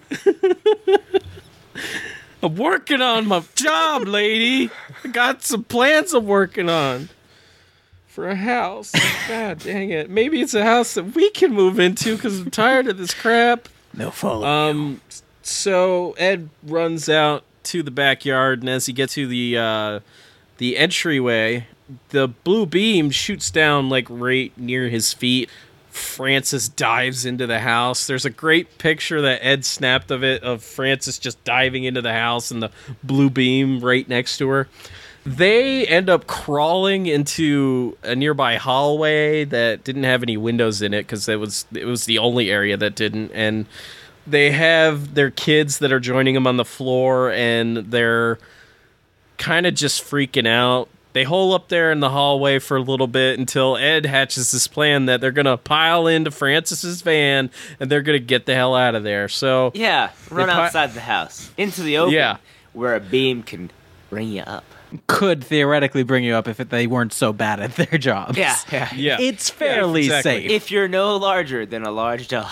I'm working on my job, lady. I got some plans I'm working on for a house. God dang it. Maybe it's a house that we can move into because I'm tired of this crap. No follow. Um, so Ed runs out to the backyard, and as he gets to the uh, the entryway, the blue beam shoots down like right near his feet. Francis dives into the house. There's a great picture that Ed snapped of it, of Francis just diving into the house and the blue beam right next to her. They end up crawling into a nearby hallway that didn't have any windows in it because it was it was the only area that didn't. And they have their kids that are joining them on the floor, and they're kind of just freaking out. They hole up there in the hallway for a little bit until Ed hatches this plan that they're going to pile into Francis's van and they're going to get the hell out of there. So Yeah, run They pi- outside the house. Into the open, Yeah. where a beam can bring you up. Could theoretically bring you up if it, they weren't so bad at their jobs. Yeah, yeah. yeah. It's fairly Yeah, exactly. safe. If you're no larger than a large dog.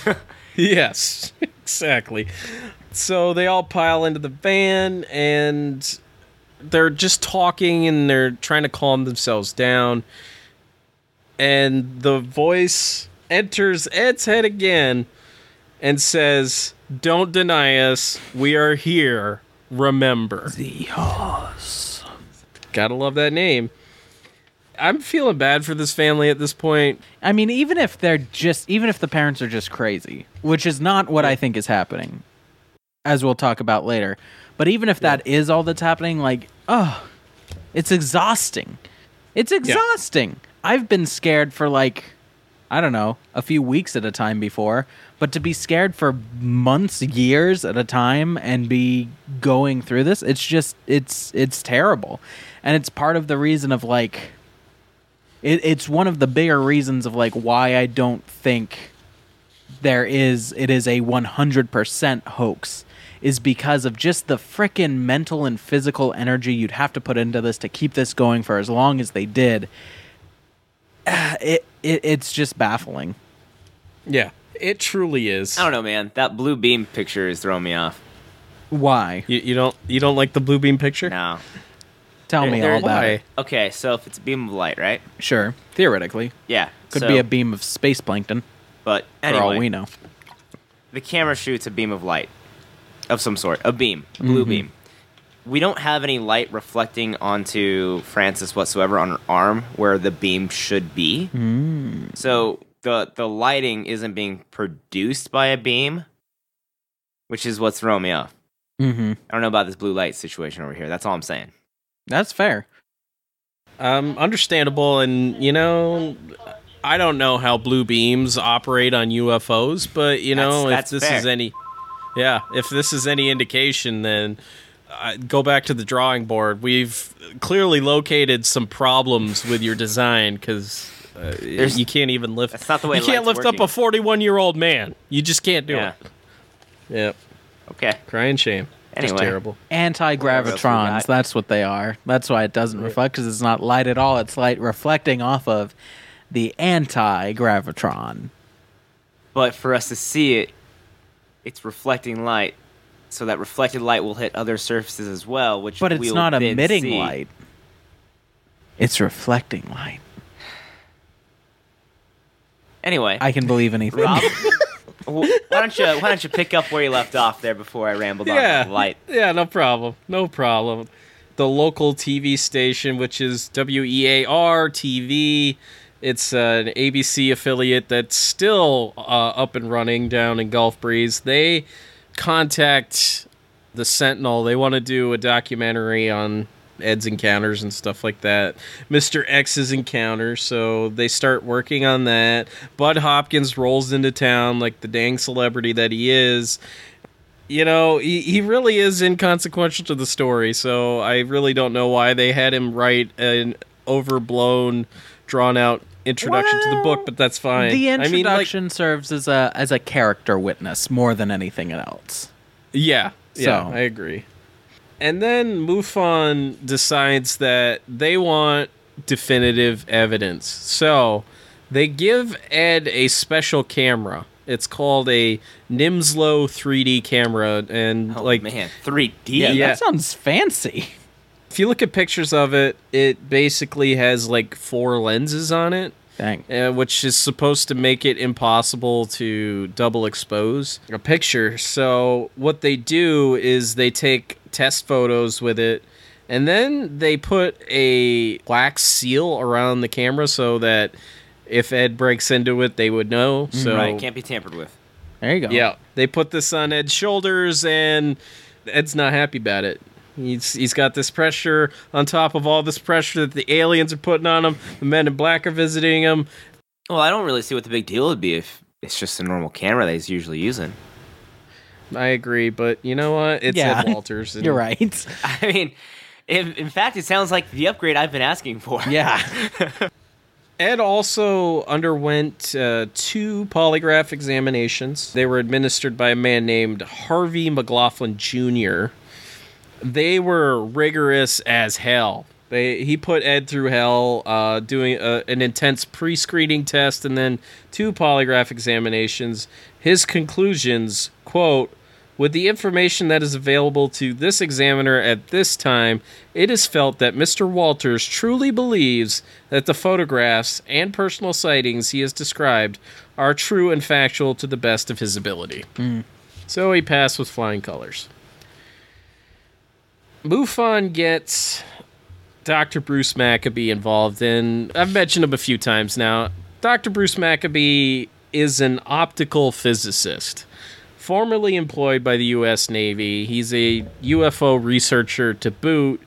Yes, exactly. So they all pile into the van, and they're just talking, and they're trying to calm themselves down. And the voice enters Ed's head again and says, "Don't deny us. We are here. Remember." The horse. Gotta love that name. I'm feeling bad for this family at this point. I mean, even if they're just, even if the parents are just crazy, which is not what I think is happening, as we'll talk about later. But even if that is all that's happening, like, oh, it's exhausting. It's exhausting. I've been scared for like, I don't know, a few weeks at a time before, but to be scared for months, years at a time and be going through this, it's just, it's, it's terrible. And it's part of the reason of like, it, it's one of the bigger reasons of like why I don't think there is, it is a one hundred percent hoax, is because of just the frickin' mental and physical energy you'd have to put into this to keep this going for as long as they did. It, it it's just baffling. Yeah, it truly is. I don't know, man. That blue beam picture is throwing me off. Why? You, you don't you don't like the blue beam picture? No. Tell me There- all about Why? it. Okay, so if it's a beam of light, right? Sure, theoretically, Yeah. could so- be a beam of space plankton But for anyway, all we know. the camera shoots a beam of light of some sort, a beam, a blue Mm-hmm. beam. We don't have any light reflecting onto Francis whatsoever on her arm where the beam should be. Mm. So the the lighting isn't being produced by a beam, which is what's throwing me off. Mm-hmm. I don't know about this blue light situation over here. That's all I'm saying. That's fair. Um, understandable, and you know, I don't know how blue beams operate on U F Os, but you know, That's- if that's this is fair. any, yeah, if this is any indication, then uh, go back to the drawing board. We've clearly located some problems with your design because uh, There's- you can't even lift. That's not the way you can't light's lift up working. a forty-one-year-old man. You just can't do Yeah. it. Yep, Okay. crying shame. Just Anyway. terrible. Whatever else we Anti-gravitrons, got. that's what they are. That's why it doesn't reflect, because it's not light at all. It's light reflecting off of the anti-gravitron. But for us to see it, it's reflecting light. So that reflected light will hit other surfaces as well, which But it's we'll not then emitting see. light. It's reflecting light. Anyway, I can believe anything. Rob, why don't you why don't you pick up where you left off there before I rambled Yeah, on light? yeah, no problem, no problem. The local T V station, which is W E A R T V, it's uh, an A B C affiliate that's still uh, up and running down in Gulf Breeze. They contact the Sentinel. They want to do a documentary on Ed's encounters and stuff like that. Mister X's encounter, so they start working on that. Bud Hopkins rolls into town like the dang celebrity that he is. You know, he, he really is inconsequential to the story, so I really don't know why they had him write an overblown, drawn-out introduction well, to the book, but that's fine. The introduction I mean, like, serves as a as a character witness more than anything else. Yeah, so. yeah, I agree. And then MUFON decides that they want definitive evidence. So they give Ed a special camera. It's called a Nimslo three D camera, and oh, like man, three D. Yeah, Yeah. that sounds fancy. if you look at pictures of it, it basically has like four lenses on it. Dang. Uh, which is supposed to make it impossible to double expose a picture. So what they do is they take test photos with it, and then they put a wax seal around the camera so that if Ed breaks into it, they would know. So Right, can't be tampered with. There you go. yeah, they put this on Ed's shoulders, and Ed's not happy about it. He's he's got this pressure on top of all this pressure that the aliens are putting on him. The Men in Black are visiting him. Well, I don't really see what the big deal would be if it's just a normal camera that he's usually using. I agree, but you know what? It's Yeah, Ed Walters. and- You're right. I mean, in, in fact, it sounds like the upgrade I've been asking for. Yeah. Ed also underwent uh, two polygraph examinations. They were administered by a man named Harvey McLaughlin Junior They were rigorous as hell. They he put Ed through hell, uh, doing a, an intense pre-screening test and then two polygraph examinations. His conclusions, quote, "With the information that is available to this examiner at this time, it is felt that Mister Walters truly believes that the photographs and personal sightings he has described are true and factual to the best of his ability." Mm. So he passed with flying colors. MUFON gets Doctor Bruce Maccabee involved, and I've mentioned him a few times now. Doctor Bruce Maccabee is an optical physicist, formerly employed by the U S Navy. He's a U F O researcher to boot.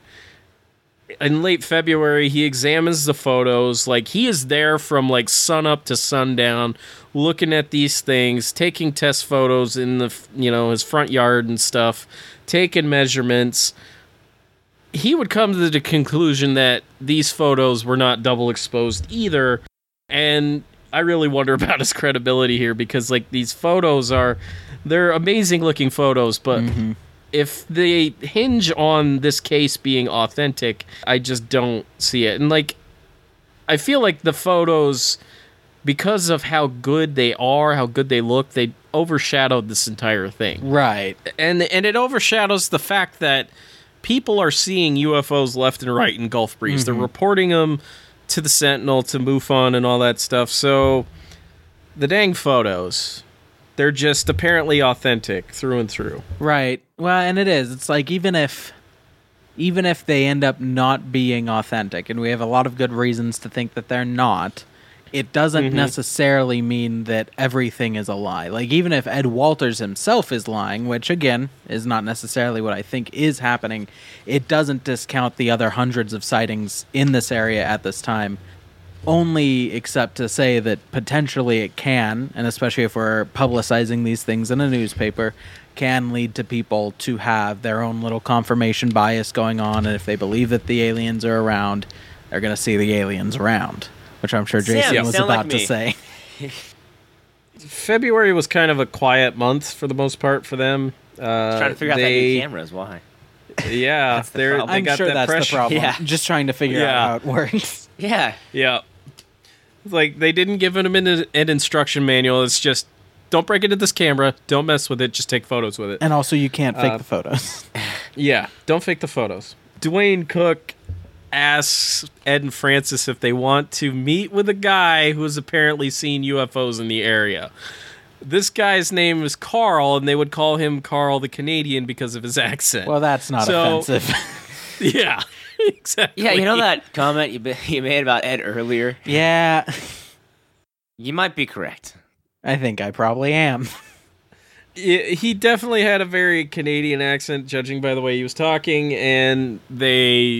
In late February, he examines the photos. Like, he is there from, like, sunup to sundown, looking at these things, taking test photos in the, you know, his front yard and stuff, taking measurements. He would come to the conclusion that these photos were not double exposed either, and I really wonder about his credibility here, because like these photos are, they're amazing looking photos, but Mm-hmm. if they hinge on this case being authentic, I just don't see it. And like, I feel like the photos, because of how good they are, how good they look, they overshadowed this entire thing. Right. And and it overshadows the fact that people are seeing U F Os left and right in Gulf Breeze. Mm-hmm. They're reporting them to the Sentinel, to MUFON, and all that stuff. So the dang photos, they're just apparently authentic through and through. Right. Well, and it is. It's like even if even if they end up not being authentic, and we have a lot of good reasons to think that they're not, it doesn't Mm-hmm. necessarily mean that everything is a lie. Like, even if Ed Walters himself is lying, which, again, is not necessarily what I think is happening, it doesn't discount the other hundreds of sightings in this area at this time, only except to say that potentially it can, and especially if we're publicizing these things in a newspaper, can lead to people to have their own little confirmation bias going on, and if they believe that the aliens are around, they're going to see the aliens around. Which I'm sure Jason Sam, was sound about like to me. say. February was kind of a quiet month for the most part for them. Uh, Trying to figure they, out that new cameras. Why? Yeah, That's the they're, problem. they I'm got sure that that's pressure. the problem. Yeah. Just trying to figure Yeah. out how it works. Yeah. Yeah. Like, they didn't give him an, an instruction manual. It's just, don't break into this camera. Don't mess with it. Just take photos with it. And also, you can't fake Uh, the photos. Yeah, don't fake the photos. Dwayne Cook asks Ed and Francis if they want to meet with a guy who has apparently seen U F Os in the area. This guy's name is Carl, and they would call him Carl the Canadian because of his accent. Well, that's not So- offensive. Yeah, exactly. Yeah, you know that comment you, be- you made about Ed earlier? Yeah, You might be correct. I think I probably am. Yeah, he definitely had a very Canadian accent, judging by the way he was talking, and they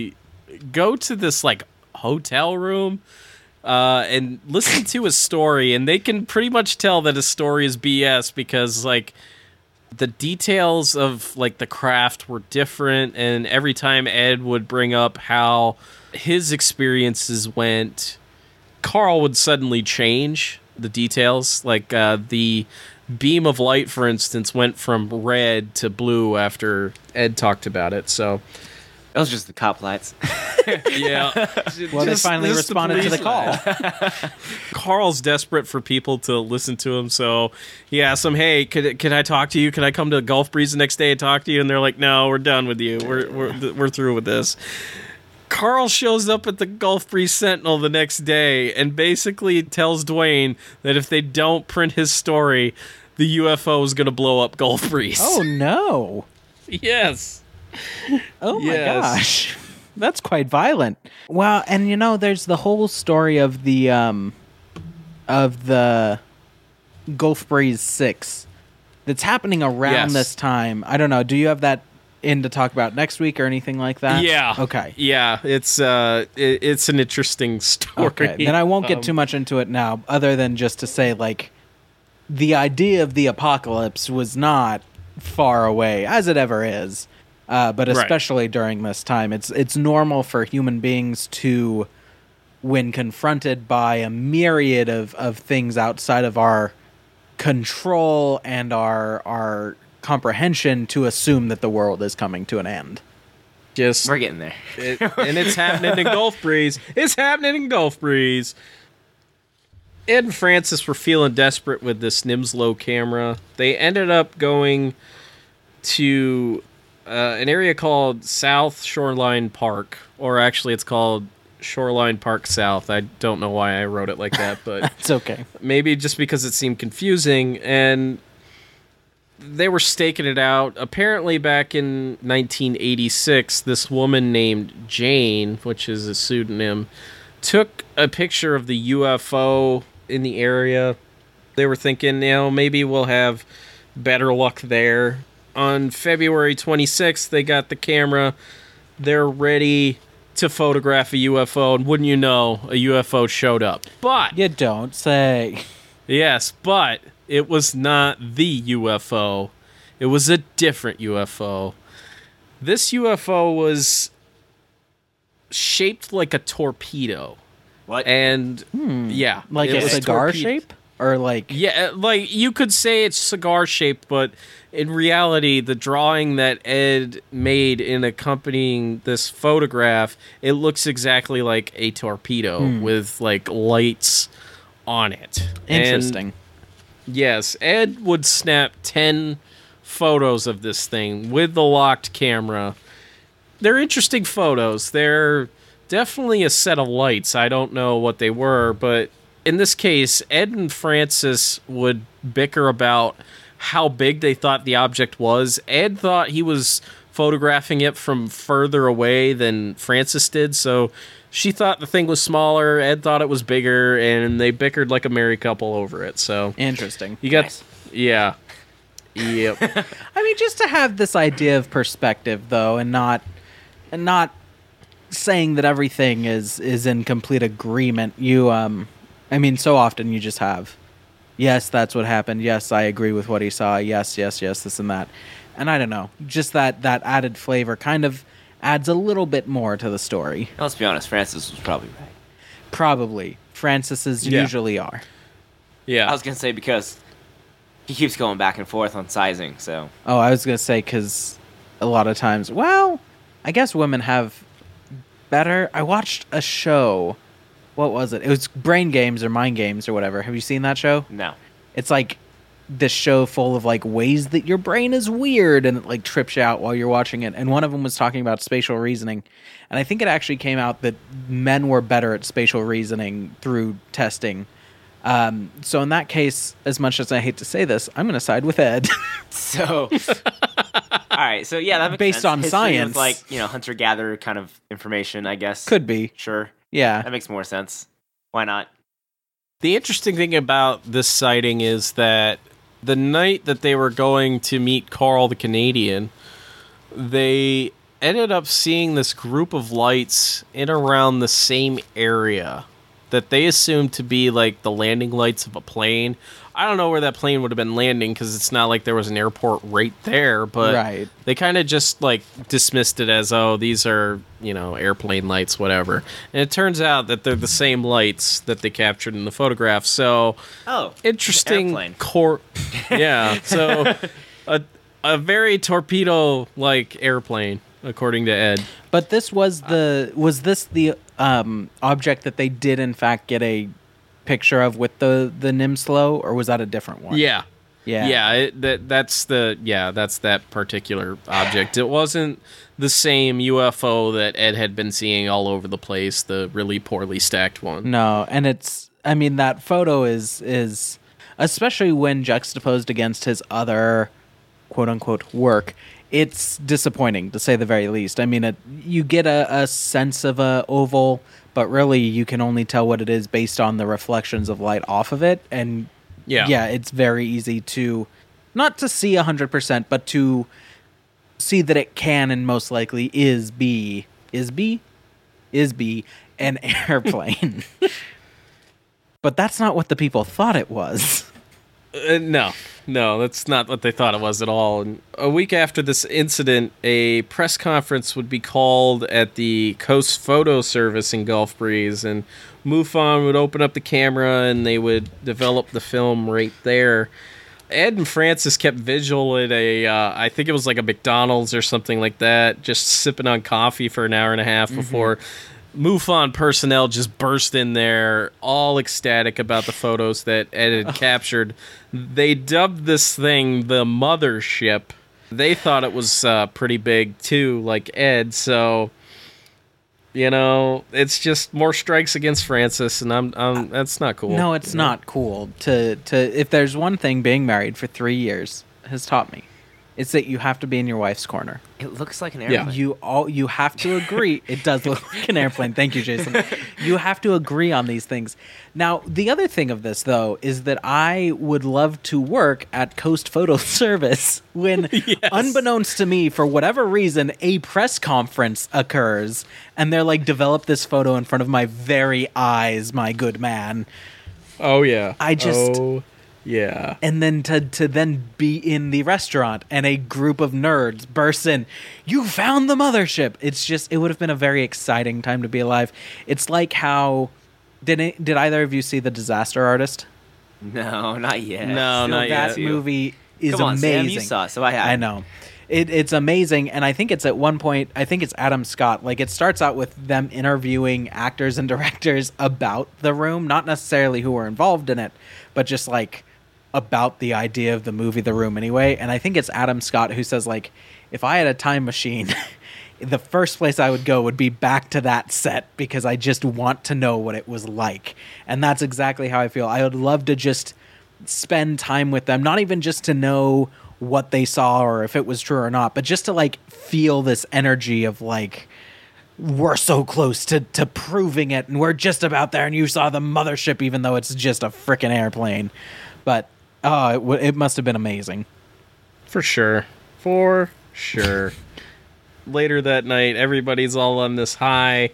go to this like hotel room uh, and listen to his story, and they can pretty much tell that his story is B S because like the details of like the craft were different, and every time Ed would bring up how his experiences went, Carl would suddenly change the details. Like uh, the beam of light, for instance, went from red to blue after Ed talked about it. So That was just the cop lights. yeah. Well, they Just- finally just the responded to the police. call. Carl's desperate for people to listen to him, so he asks them, "Hey, could could I talk to you? Could I come to Gulf Breeze the next day and talk to you?" And they're like, "No, we're done with you. We're we're we're through with this." Carl shows up at the Gulf Breeze Sentinel the next day and basically tells Dwayne that if they don't print his story, the U F O is going to blow up Gulf Breeze. Oh, no. yes. Oh, my Yes. gosh. That's quite violent. Well, and you know, there's the whole story of the, um, of the Gulf Breeze six that's happening around Yes. this time. I don't know. Do you have that in to talk about next week or anything like that? Yeah. Okay. Yeah, it's uh, it, it's an interesting story. Okay. Then I won't get Um, too much into it now, other than just to say, like, the idea of the apocalypse was not far away, as it ever is. Uh, but Right. especially during this time, it's it's normal for human beings to, when confronted by a myriad of, of things outside of our control and our our comprehension, to assume that the world is coming to an end. Just We're getting there. It, and it's happening in Gulf Breeze. It's happening in Gulf Breeze. Ed and Francis were feeling desperate with this Nimslow camera. They ended up going to uh, an area called South Shoreline Park, or actually it's called Shoreline Park South. I don't know why I wrote it like that, but It's okay. maybe just because it seemed confusing. And they were staking it out. Apparently, back in nineteen eighty-six, this woman named Jane, which is a pseudonym, took a picture of the U F O in the area. They were thinking, you know, maybe we'll have better luck there. On February twenty-sixth, they got the camera. They're ready to photograph a U F O, and wouldn't you know, a U F O showed up. But You don't say. yes, but it was not the U F O. It was a different U F O. This U F O was shaped like a torpedo. What? And yeah, Like it a was cigar torpedo- shape? Or like... Yeah, like you could say it's cigar shaped, but in reality, the drawing that Ed made in accompanying this photograph, it looks exactly like a torpedo with like lights on it. And Interesting. yes, Ed would snap ten photos of this thing with the locked camera. They're interesting photos. They're definitely a set of lights. I don't know what they were, but in this case, Ed and Francis would bicker about how big they thought the object was. Ed thought he was photographing it from further away than Francis did, so she thought the thing was smaller. Ed thought it was bigger, and they bickered like a married couple over it. So Interesting. you got, Nice. yeah, yep. I mean, just to have this idea of perspective, though, and not, and not saying that everything is is in complete agreement. You, um, I mean, so often you just have, yes, that's what happened. Yes, I agree with what he saw. Yes, yes, yes, this and that. And I don't know, just that that added flavor kind of adds a little bit more to the story. Let's be honest, Francis was probably right. Probably, Francis's Yeah. usually are. Yeah. I was gonna say because he keeps going back and forth on sizing, so Oh, I was gonna say because a lot of times, well, I guess women have better. I watched a show. What was it? It was Brain Games or Mind Games or whatever. Have you seen that show? no. It's like this show full of like ways that your brain is weird, and it like trips you out while you're watching it. And one of them was talking about spatial reasoning, and I think it actually came out that men were better at spatial reasoning through testing. Um, so in that case, as much as I hate to say this, I'm going to side with Ed. So, all right. So yeah, that makes Based sense. on History science. with, like, you know, hunter gatherer kind of information, I guess. Could be, Sure, yeah. that makes more sense. Why not? The interesting thing about this sighting is that the night that they were going to meet Carl the Canadian, they ended up seeing this group of lights in around the same area that they assumed to be like the landing lights of a plane. I don't know where that plane would have been landing because it's not like there was an airport right there, but Right. they kind of just like dismissed it as, oh, these are, you know, airplane lights, whatever. And it turns out that they're the same lights that they captured in the photograph. So Oh, interesting airplane. cor- yeah, so a a very torpedo like airplane, according to Ed. But this was the was this the um, object that they did in fact get a picture of with the the Nimslo, or was that a different one? Yeah. Yeah. Yeah, it, that that's the yeah, that's that particular object. It wasn't the same U F O that Ed had been seeing all over the place, the really poorly stacked one. No, and it's I mean that photo is is especially when juxtaposed against his other quote unquote work, it's disappointing to say the very least. I mean, it, you get a, a sense of a oval, but really you can only tell what it is based on the reflections of light off of it. And Yeah. yeah, it's very easy to not to see one hundred percent, but to see that it can and most likely is be is be is be an airplane. But that's not what the people thought it was. Uh, no, no, that's not what they thought it was at all. And a week after this incident, a press conference would be called at the Coast Photo Service in Gulf Breeze, and MUFON would open up the camera and they would develop the film right there. Ed and Francis kept vigil at a, uh, I think it was like a McDonald's or something like that, just sipping on coffee for an hour and a half mm-hmm. before MUFON personnel just burst in there, all ecstatic about the photos that Ed had captured. They dubbed this thing the Mothership. They thought it was uh, pretty big, too, like Ed, so... You know, it's just more strikes against Francis, and I'm, I'm that's not cool. No, it's you know? not cool. To to if there's one thing being married for three years has taught me, it's that you have to be in your wife's corner. It looks like an Yeah. airplane. You all you have to agree. It does look like an airplane. Thank you, Jason. You have to agree on these things. Now, the other thing of this, though, is that I would love to work at Coast Photo Service when, Yes. unbeknownst to me, for whatever reason, a press conference occurs, and they're like, "Develop this photo in front of my very eyes, my good man." Oh, yeah. I just- Oh, yeah. And then to to then be in the restaurant and a group of nerds bursts in, "You found the mothership!" It's just, it would have been a very exciting time to be alive. It's like how did it, did either of you see The Disaster Artist? No, not yet. No, Still not got yet. That to. movie is Come on, amazing. Sam, you saw it, so I have. I know. It, it's amazing, and I think it's at one point, I think it's Adam Scott, like it starts out with them interviewing actors and directors about The Room, not necessarily who were involved in it, but just like about the idea of the movie The Room anyway. And I think it's Adam Scott who says, like, if I had a time machine, the first place I would go would be back to that set because I just want to know what it was like. And that's exactly how I feel. I would love to just spend time with them, not even just to know what they saw or if it was true or not, but just to like feel this energy of like, we're so close to, to proving it and we're just about there and you saw the mothership even though it's just a freaking airplane. But oh, it, w- it must have been amazing. For sure. For sure. Later that night, everybody's all on this high.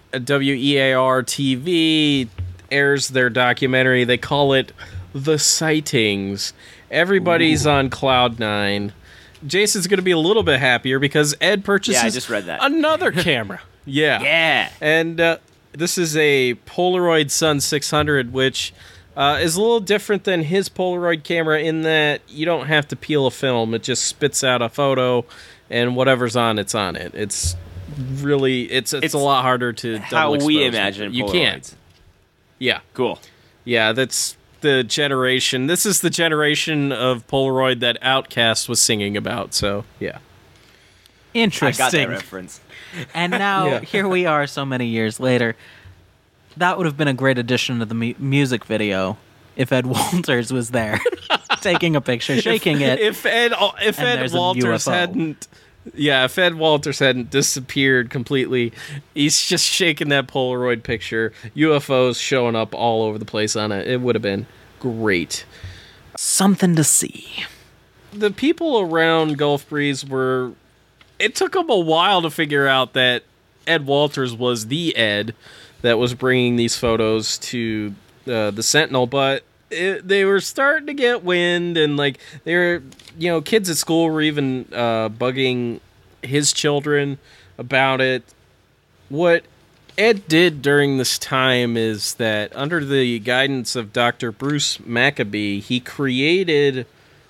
W E A R T V airs their documentary. They call it The Sightings. Everybody's Ooh. on cloud nine. Jason's going to be a little bit happier because Ed purchases Yeah, I just read that. another camera. Yeah. Yeah. And uh, this is a Polaroid Sun six hundred, which... Uh, is a little different than his Polaroid camera in that you don't have to peel a film. It just spits out a photo, and whatever's on, it's on it. It's really, it's it's, It's a lot harder to How double we expose. imagine You Polaroids. can't. Yeah, Cool. yeah, that's the generation. This is the generation of Polaroid that Outkast was singing about. So yeah, I Interesting. got that reference. And now Yeah. here we are so many years later. That would have been a great addition to the mu- music video if Ed Walters was there taking a picture, shaking it. If Ed, if And Ed there's a Walters U F O. hadn't, yeah, if Ed Walters hadn't disappeared completely, he's just shaking that Polaroid picture. U F Os showing up all over the place on it. It would have been great. Something to see. The people around Gulf Breeze were it took them a while to figure out that Ed Walters was the Ed that was bringing these photos to uh, the Sentinel, but it, they were starting to get wind, and like they were, you know, kids at school were even uh, bugging his children about it. What Ed did during this time is that under the guidance of Doctor Bruce Maccabee, he created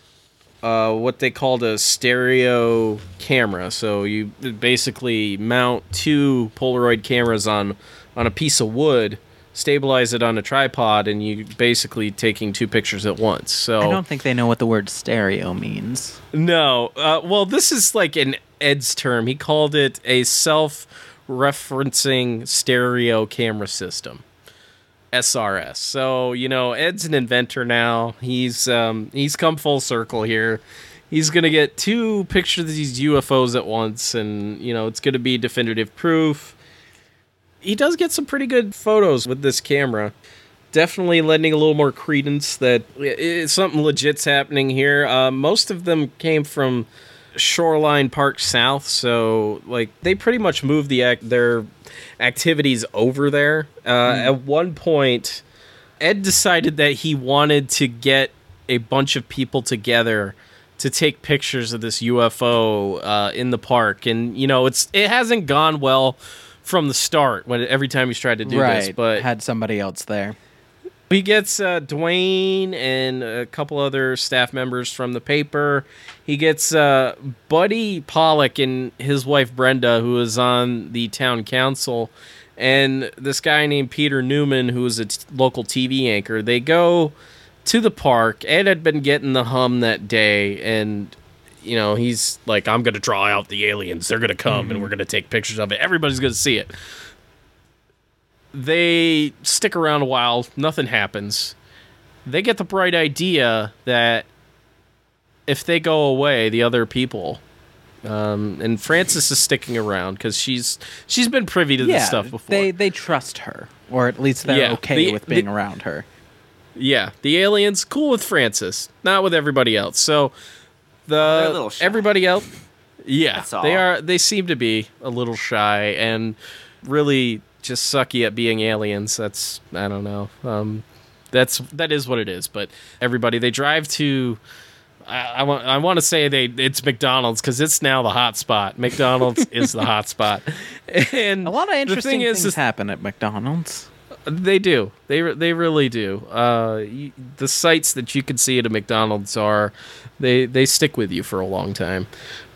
uh, what they called a stereo camera. So you basically mount two Polaroid cameras on, on a piece of wood, stabilize it on a tripod, and you basically taking two pictures at once. So I don't think they know what the word stereo means. No. Uh, well, this is like an Ed's term. He called it a self-referencing stereo camera system, S R S. So, you know, Ed's an inventor now. He's um, he's come full circle here. He's going to get two pictures of these U F Os at once, and, you know, it's going to be definitive proof. He does get some pretty good photos with this camera. Definitely lending a little more credence that it's something legit's happening here. Uh, most of them came from Shoreline Park South, so like they pretty much moved the act their activities over there. Uh, mm. At one point, Ed decided that he wanted to get a bunch of people together to take pictures of this U F O uh, in the park, and you know it's it hasn't gone well from the start when every time he's tried to do right. this, but had somebody else there. He gets uh, Dwayne and a couple other staff members from the paper. He gets uh, Buddy Pollock and his wife Brenda, who is on the town council, and this guy named Peter Newman, who is a t- local T V anchor. They go to the park. Ed had been getting the hum that day, and you know he's like, "I'm going to draw out the aliens. They're going to come, mm-hmm. and we're going to take pictures of it. Everybody's going to see it." They stick around a while. Nothing happens. They get the bright idea that if they go away, the other people, um, and Frances is sticking around because she's she's been privy to yeah, this stuff before. They they trust her, or at least they're yeah, okay the, with being the, around her. Yeah, the aliens cool with Frances, not with everybody else. So the everybody else, yeah, they are. They seem to be a little shy and really just sucky at being aliens. That's I don't know. Um, that's that is what it is. But everybody, they drive to. I, I want. I want to say they. It's McDonald's because it's now the hot spot. McDonald's is the hot spot, and a lot of interesting thing things is, is, happen at McDonald's. They do. They they really do. Uh, you, the sights that you can see at a McDonald's are they they stick with you for a long time.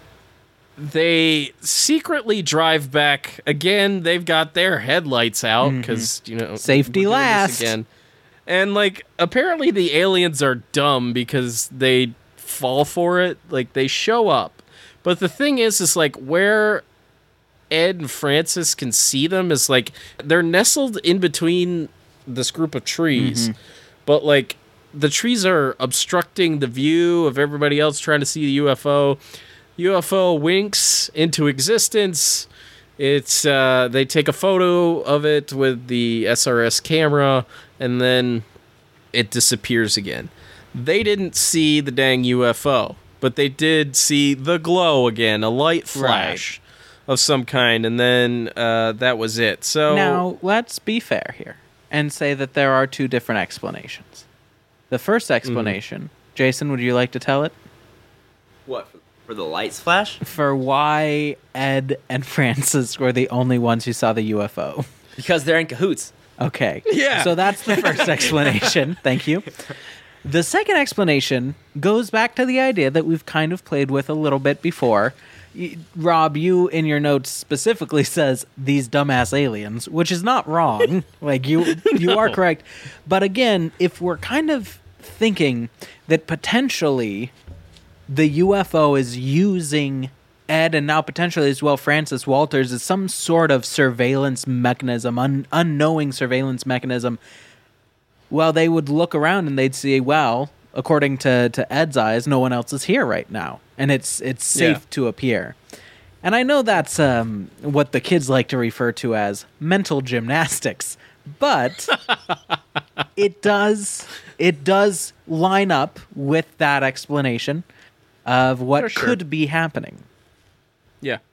They secretly drive back again. They've got their headlights out because mm-hmm. you know safety last again. And like apparently the aliens are dumb because they fall for it. Like they show up, but the thing is, is like where Ed and Frances can see them is like they're nestled in between this group of trees, mm-hmm. but like the trees are obstructing the view of everybody else trying to see the U F O. U F O winks into existence. It's uh, they take a photo of it with the S R S camera, and then it disappears again. They didn't see the dang U F O, but they did see the glow again, a light flash right. of some kind, and then uh, that was it. So now let's be fair here and say that there are two different explanations. The first explanation, mm-hmm. Jason, would you like to tell it? What? For the lights flash? For why Ed and Frances were the only ones who saw the U F O. Because they're in cahoots. Okay. Yeah. So that's the first explanation. Thank you. The second explanation goes back to the idea that we've kind of played with a little bit before. Rob, you in your notes specifically says these dumbass aliens, which is not wrong. Like you you no. are correct. But again, if we're kind of thinking that potentially the U F O is using Ed and now potentially as well Frances Walters as some sort of surveillance mechanism, un- unknowing surveillance mechanism, well, they would look around and they'd see, well, according to, to Ed's eyes, no one else is here right now. And it's it's safe yeah. to appear. And I know that's um, what the kids like to refer to as mental gymnastics, but it does it does line up with that explanation of what sure. could be happening. Yeah.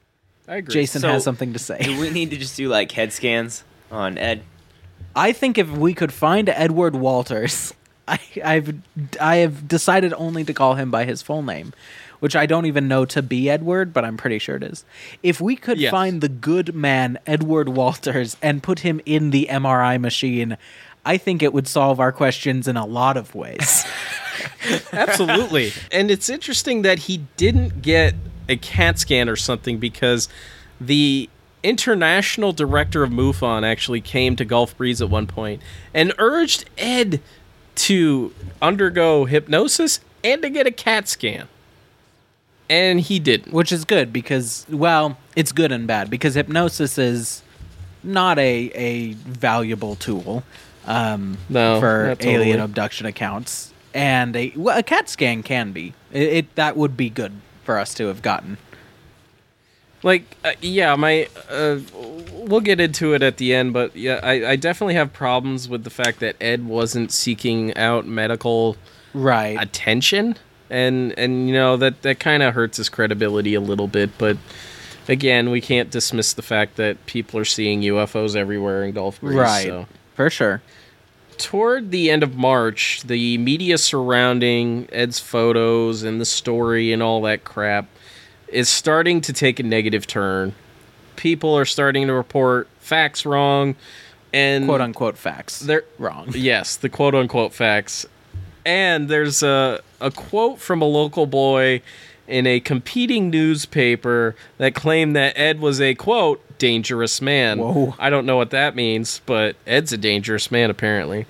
I agree. Jason So, has something to say. Do we need to just do like head scans on Ed? I think if we could find Edward Walters, I, I've I have decided only to call him by his full name, which I don't even know to be Edward, but I'm pretty sure it is. If we could Yes. find the good man Edward Walters and put him in the M R I machine, I think it would solve our questions in a lot of ways. Absolutely. And it's interesting that he didn't get a CAT scan or something, because the international director of MUFON actually came to Gulf Breeze at one point and urged Ed to undergo hypnosis and to get a CAT scan. And he didn't. Which is good because, well, it's good and bad because hypnosis is not a, a valuable tool um, No, for not totally. alien abduction accounts. And a, well, a CAT scan can be. It, it That would be good for us to have gotten. Like, uh, yeah, my, uh, we'll get into it at the end, but yeah, I, I definitely have problems with the fact that Ed wasn't seeking out medical Right. attention. And, and you know, that, that kind of hurts his credibility a little bit, but again, we can't dismiss the fact that people are seeing U F Os everywhere in Gulf Breeze. Right. So. For sure. Toward the end of March, the media surrounding Ed's photos and the story and all that crap is starting to take a negative turn. People are starting to report facts wrong, and Quote unquote facts. they're wrong. Yes, the quote unquote facts. And there's a a quote from a local boy in a competing newspaper that claimed that Ed was a quote dangerous man. Whoa. I don't know what that means, but Ed's a dangerous man apparently.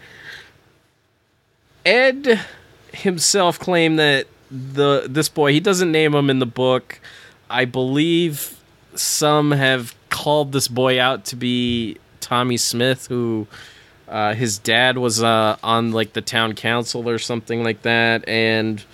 Ed himself claimed that the this boy, he doesn't name him in the book. I believe some have called this boy out to be Tommy Smith, who uh, his dad was uh, on like the town council or something like that, and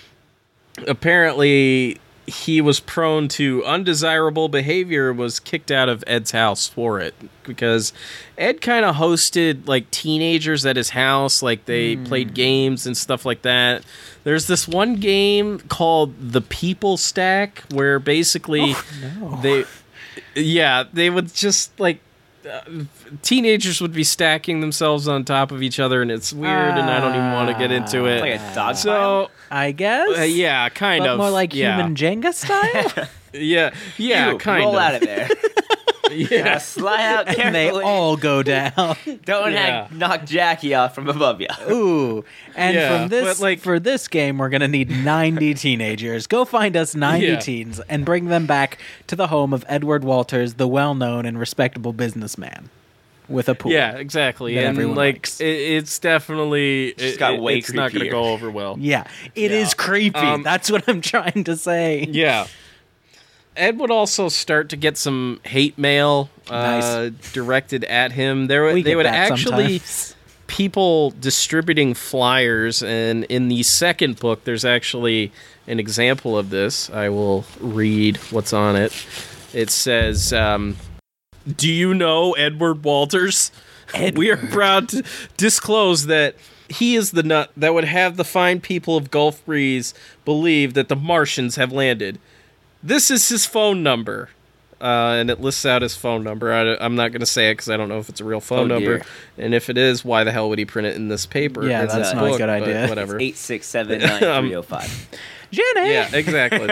apparently he was prone to undesirable behavior, was kicked out of Ed's house for it, because Ed kind of hosted like teenagers at his house, like they Mm. played games and stuff like that. There's this one game called The People Stack where basically Oh, no. they yeah, they would just like uh, teenagers would be stacking themselves on top of each other, and it's weird, and I don't even want to get into it. It's like a dog So I guess. uh, yeah, kind but of more like yeah. human Jenga style. Yeah, yeah, Ew, kind roll of. out of there. Yeah. Now slide out carefully. And they all go down. Don't Yeah. have, knock Jackie off from above you. Ooh. And Yeah, from this but, like- for this game we're gonna need ninety teenagers. Go find us ninety Yeah. teens and bring them back to the home of Edward Walters, the well known and respectable businessman. With a pool. Yeah, exactly. that And everyone like likes. it, it's definitely Just it, got it- way it's not going to creepier. go over well. Yeah. It is Yeah. creepy. Um, That's what I'm trying to say. Yeah. Ed would also start to get some hate mail uh, directed at him. There, We they get would that actually sometimes. people distributing flyers, and in the second book, there's actually an example of this. I will read what's on it. It says, um, "Do you know Edward Walters? We are proud to disclose that he is the nut that would have the fine people of Gulf Breeze believe that the Martians have landed. This is his phone number." Uh, and it lists out his phone number. I, I'm not going to say it because I don't know if it's a real phone Oh, number. dear. And if it is, why the hell would he print it in this paper? Yeah, in that's this not a book? good But idea. Whatever. eight six seven nine three zero five. Jenny! Yeah, exactly.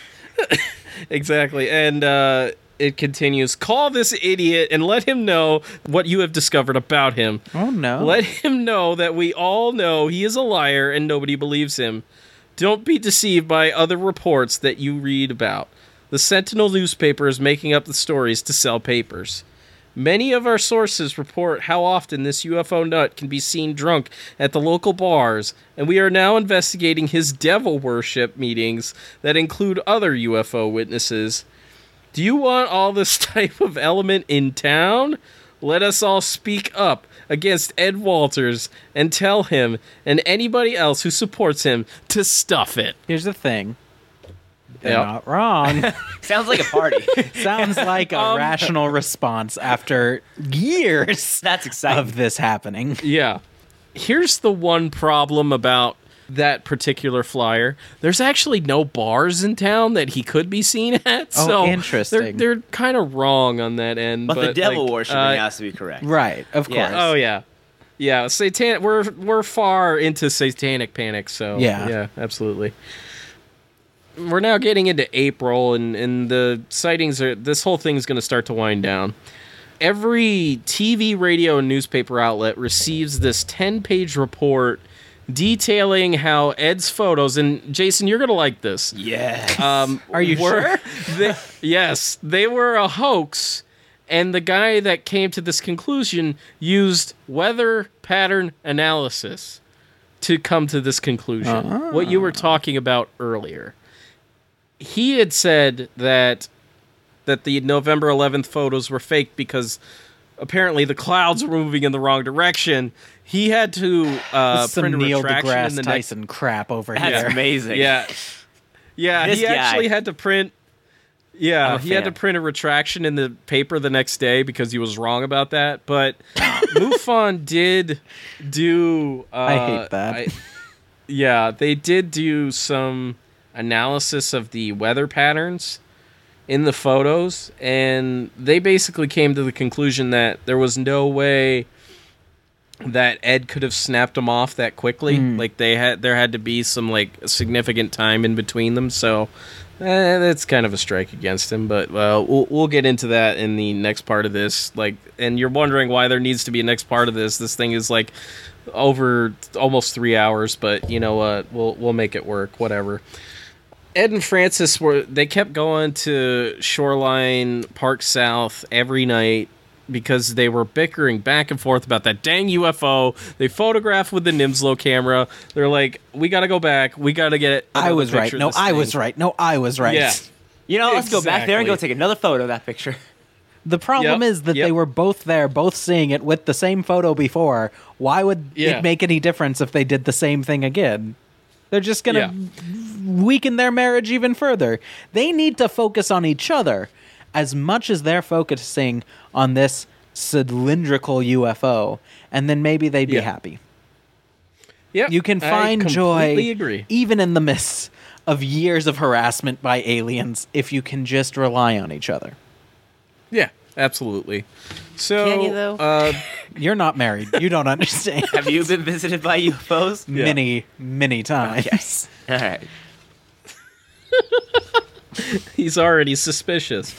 Exactly. And uh, it continues, "Call this idiot and let him know what you have discovered about him. Oh no. Let him know that we all know he is a liar and nobody believes him. Don't be deceived by other reports that you read about. The Sentinel newspaper is making up the stories to sell papers. Many of our sources report how often this U F O nut can be seen drunk at the local bars, and we are now investigating his devil worship meetings that include other U F O witnesses. Do you want all this type of element in town? Let us all speak up against Ed Walters and tell him and anybody else who supports him to stuff it." Here's the thing. They're Yep. not wrong. Sounds like a party. Sounds like a Um, rational response after years That's exciting. of this happening. Yeah. Here's the one problem about that particular flyer, there's actually no bars in town that he could be seen at. Oh, so interesting. They're, they're kind of wrong on that end. But, But, the devil like, worshiping uh, has to be correct. Right, of course. Yeah. Oh yeah, yeah. Satan. We're we're far into satanic panic. So Yeah. yeah, absolutely. We're now getting into April, and and the sightings are. This whole thing is going to start to wind down. Every T V, radio, and newspaper outlet receives this ten-page report detailing how Ed's photos, and Jason, you're going to like this. Yes. Um, Are you were, sure? They, yes, they were a hoax, and the guy that came to this conclusion used weather pattern analysis to come to this conclusion. Ah. What you were talking about earlier. He had said that that the November eleventh photos were fake because apparently the clouds were moving in the wrong direction. He had to uh, Some print a Neil retraction deGrasse in the next Tyson crap over That's here. amazing. yeah. Yeah, This he guy. actually had to print Yeah, I'm a he had to fan. print a retraction in the paper the next day because he was wrong about that, but MUFON did do uh, I hate that. I- yeah, they did do some analysis of the weather patterns in the photos, and they basically came to the conclusion that there was no way that Ed could have snapped them off that quickly. Like they had, there had to be some like significant time in between them. So eh, that's kind of a strike against him. But uh, we'll we'll get into that in the next part of this. Like, and you're wondering why there needs to be a next part of this. This thing is like over almost three hours, but you know what? We'll we'll make it work. Whatever. Ed and Francis were they kept going to Shoreline Park South every night because they were bickering back and forth about that dang U F O. They photographed with the Nimslo camera. They're like, we got to go back. We got to get I another was right. picture of No, this I thing." was right. No, I was right. Yeah. You know, let's go back there and go Exactly. take another photo of that picture. The problem Yep, is that yep. they were both there, both seeing it with the same photo before. Why would Yeah. it make any difference if they did the same thing again? They're just going to Yeah. weaken their marriage even further. They need to focus on each other as much as they're focusing on this cylindrical U F O, and then maybe they'd be Yeah. happy. Yep, You can I find joy completely agree. even in the midst of years of harassment by aliens if you can just rely on each other. Yeah, absolutely. So, Can you, though? Uh, You're not married. You don't understand. Have you been visited by U F Os? Yeah. Many, many times. All right. he's already suspicious.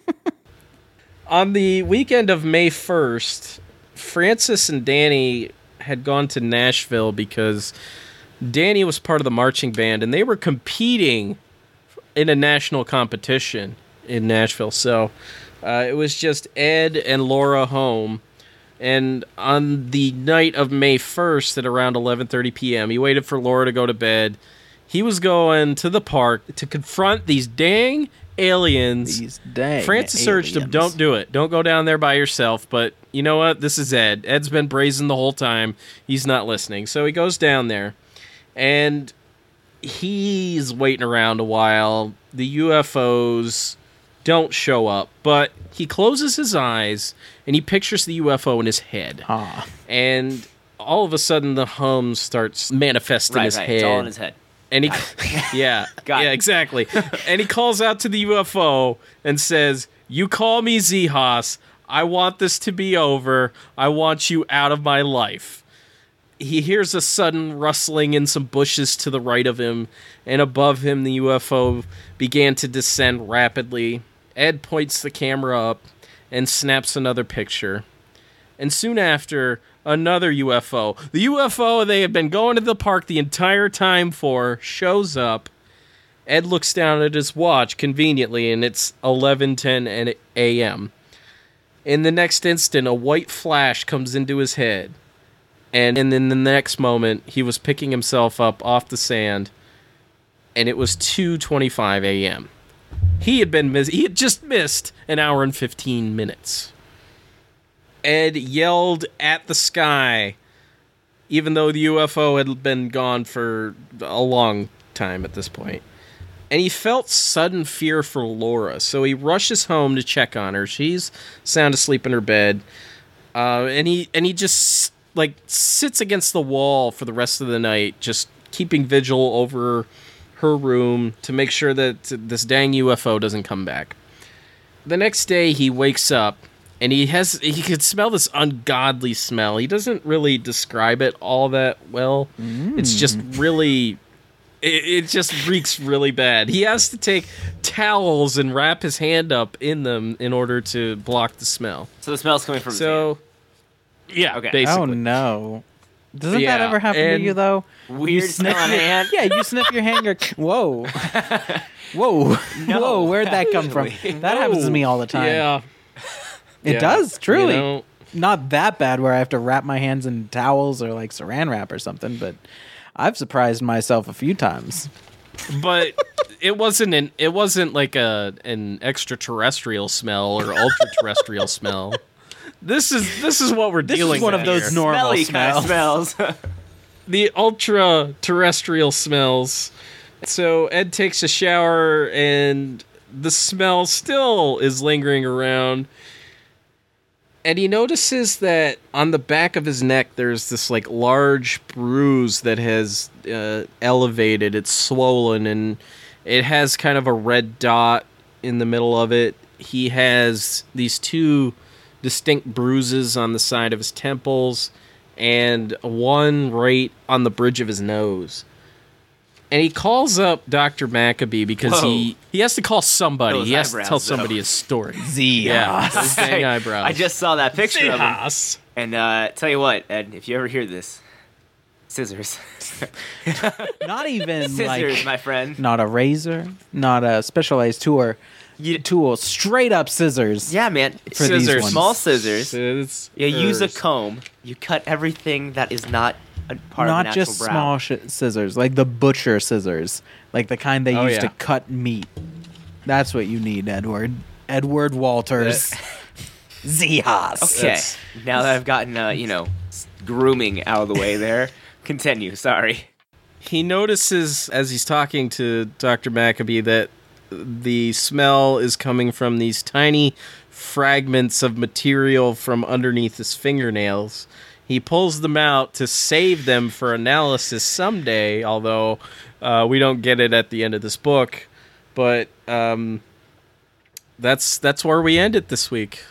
On the weekend of May first, Francis and Danny had gone to Nashville because Danny was part of the marching band and they were competing in a national competition in Nashville. So uh, it was just Ed and Laura home. And on the night of May first at around eleven thirty p.m., he waited for Laura to go to bed. He was going to the park to confront these dang aliens. These dang Francis urged him, aliens. don't do it. Don't go down there by yourself. But you know what? This is Ed. Ed's been brazen the whole time. He's not listening. So he goes down there. And he's waiting around a while. The U F Os don't show up. But he closes his eyes and he pictures the U F O in his head. Ah. And all of a sudden the hum starts manifesting Right, his right. head. It's all in his head. And he, yeah, Got yeah, it. exactly. And he calls out to the U F O and says, "You call me Zehas. I want this to be over. I want you out of my life." He hears a sudden rustling in some bushes to the right of him, and above him the U F O began to descend rapidly. Ed points the camera up and snaps another picture. And soon after, another U F O. The U F O they had been going to the park the entire time for shows up. Ed looks down at his watch conveniently, and it's eleven ten a.m. In the next instant, a white flash comes into his head. And in the next moment, he was picking himself up off the sand, and it was two twenty-five a.m. He had been miss- he had just missed an hour and fifteen minutes. Ed yelled at the sky, even though the U F O had been gone for a long time at this point. And he felt sudden fear for Laura, so he rushes home to check on her. She's sound asleep in her bed, uh, and he and he just like sits against the wall for the rest of the night, just keeping vigil over her room to make sure that this dang U F O doesn't come back. The next day, he wakes up, and he has he can smell this ungodly smell. He doesn't really describe it all that well. Mm. It's just really... It, it just reeks really bad. He has to take towels and wrap his hand up in them in order to block the smell. So the smell's coming from so, his hand. Yeah, okay. basically. Oh, no. Doesn't Yeah, that ever happen and- to you, though? Weird You smell on a your- hand? Yeah, you sniff your hand, you're, whoa. Whoa. No, Whoa, where'd that come from? actually. That happens to me all the time. Yeah. It yeah, does, truly. you know. Not that bad where I have to wrap my hands in towels or like saran wrap or something, but I've surprised myself a few times. But it wasn't an it wasn't like a an extraterrestrial smell or ultra terrestrial smell. This is this is what we're This dealing is one with of those here. normal Smelly kind of smells. smells. The ultra terrestrial smells. So Ed takes a shower and the smell still is lingering around. And he notices that on the back of his neck there's this like large bruise that has uh, elevated. It's swollen and it has kind of a red dot in the middle of it. He has these two distinct bruises on the side of his temples and one right on the bridge of his nose. And he calls up Doctor Maccabee because Whoa. he, he has to call somebody. Those he has to eyebrows, tell though. somebody his story. Z. Yeah, his dang eyebrows. I just saw that picture of him. Yes. And uh, tell you what, Ed, if you ever hear this, scissors. Not even Scissors, like my friend. not a razor, not a specialized tool, You- tool, straight up scissors. Yeah, man. For these Scissors. ones. Small scissors. Scissors. You use a comb. You cut everything that is not a part of the Not natural just brow. small sh- scissors, like the butcher scissors, like the kind they Oh, use yeah. to cut meat. That's what you need, Edward. Edward Walters. Z-Haas. Okay. That's- Now that I've gotten, uh, you know, s- grooming out of the way there, continue. Sorry. He notices as he's talking to Doctor Maccabee that the smell is coming from these tiny fragments of material from underneath his fingernails. He pulls them out to save them for analysis someday, although uh, we don't get it at the end of this book. But um, that's that's where we end it this week.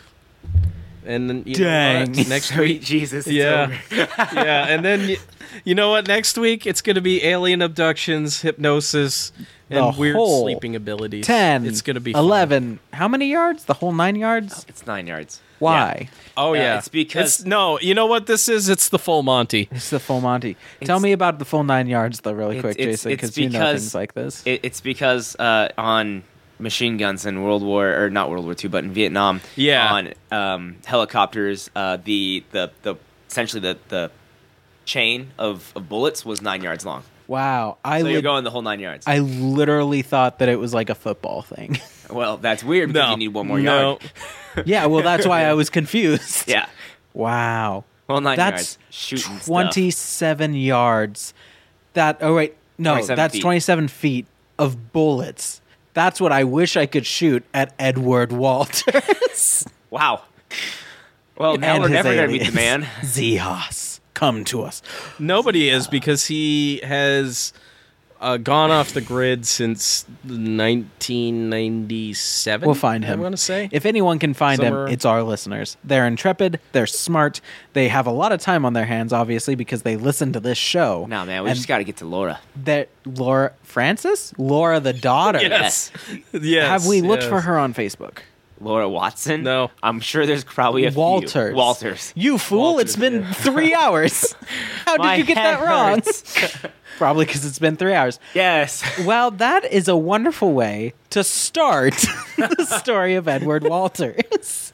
And then you know Dang. what? Next Sweet week, Jesus. It's yeah, over. yeah, and then you, you know what? Next week it's going to be alien abductions, hypnosis, and The weird whole sleeping abilities. ten, It's going to be fun. eleven. How many yards? The whole nine yards? It's nine yards. Why? Oh Yeah, yeah, it's because- It's- no. You know what this is? It's the full Monty. It's the full Monty. Tell It's- me about the full nine yards, though, really It's- quick, it's- Jason, it's because you know because things like this. It, it's because uh, on machine guns in World War, or not World War Two, but in Vietnam, Yeah. on um, helicopters, uh, the, the the essentially the the chain of, of bullets was nine yards long. Wow, I So you're lit- going the whole nine yards. I literally thought that it was like a football thing. well, that's weird because No, you need one more no. yard. Yeah, well, that's why I was confused. Yeah. Wow. Well, nine That's yards. Shooting stuff. twenty-seven yards. That, oh, wait. No, twenty-seven that's feet. twenty-seven feet of bullets. That's what I wish I could shoot at Edward Walters. Wow. Well, now And we're his never going to meet the aliens. man. Z-Haas, come to us. Nobody is because he has uh, gone off the grid since nineteen ninety-seven. We'll find him. I'm going to say. If anyone can find Somewhere- him, it's our listeners. They're intrepid. They're smart. They have a lot of time on their hands, obviously, because they listen to this show. No, man, we And just got to get to Laura. that Laura Francis, Laura the daughter. yes. yes. Have we looked yes. for her on Facebook? Laura Watson? No. I'm sure there's probably a Walters. few. Walters. You fool! Walters, it's been yeah. three hours. How did My you get head that wrong? hurts. Probably because it's been three hours. Yes. Well, that is a wonderful way to start the story of Edward Walters.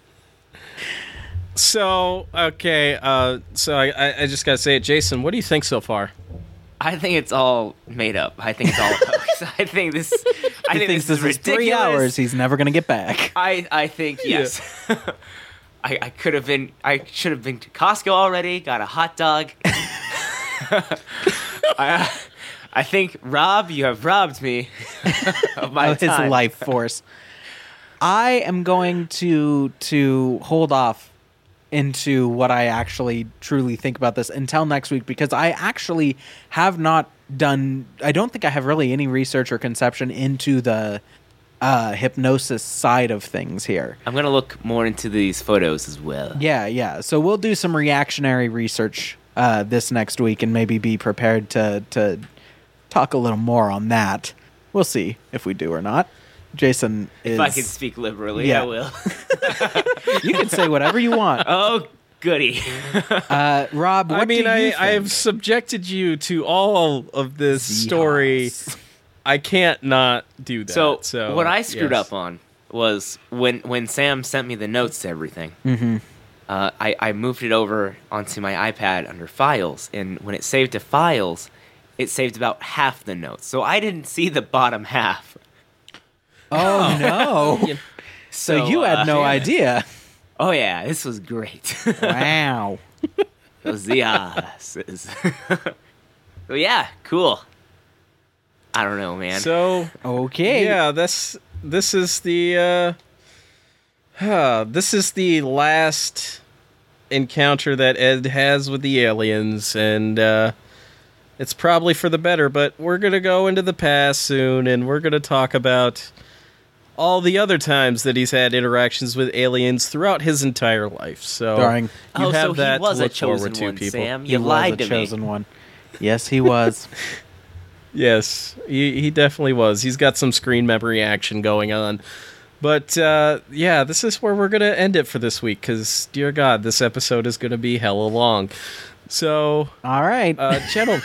So okay, uh, so I, I I just gotta say it, Jason. What do you think so far? I think it's all made up. I think it's all a hoax. I think this. I He think thinks this, this is is three ridiculous. hours. He's never going to get back. I I think yes. I I could have been. I should have been to Costco already. Got a hot dog. I I think Rob, you have robbed me of my Of his time. life force. I am going to to hold off into what I actually truly think about this until next week because I actually have not done. I don't think I have really any research or conception into the uh, hypnosis side of things here. I'm gonna look more into these photos as well. Yeah, yeah. So we'll do some reactionary research uh, this next week, and maybe be prepared to to talk a little more on that. We'll see if we do or not. Jason is... If I can speak liberally, Yeah. I will. You can say whatever you want. Oh, goody. Uh, Rob, what I mean, do you I, think? I've subjected you to all of this story. Seahawks. I can't not do that. So, So, what I screwed yes. up on was when when Sam sent me the notes to everything. Mm-hmm. Uh, I, I moved it over onto my iPad under Files, and when it saved to Files, it saved about half the notes. So I didn't see the bottom half. Oh, no. So, you uh, had no idea. Oh yeah, this was great. Wow. Those asses. So yeah, cool. I don't know, man. So, Okay. yeah, this this is the uh, huh, this is the last encounter that Ed has with the aliens, and uh, it's probably for the better. But we're gonna go into the past soon, and we're gonna talk about all the other times that he's had interactions with aliens throughout his entire life. So Darn. you oh, have so that he was to a look chosen forward to, one, people. Sam. He You was lied a to chosen me. one. Yes, he was. Yes, he, he definitely was. He's got some screen memory action going on. But, uh, yeah, this is where we're going to end it for this week, because, dear God, this episode is going to be hella long. So, All right. uh, gentlemen...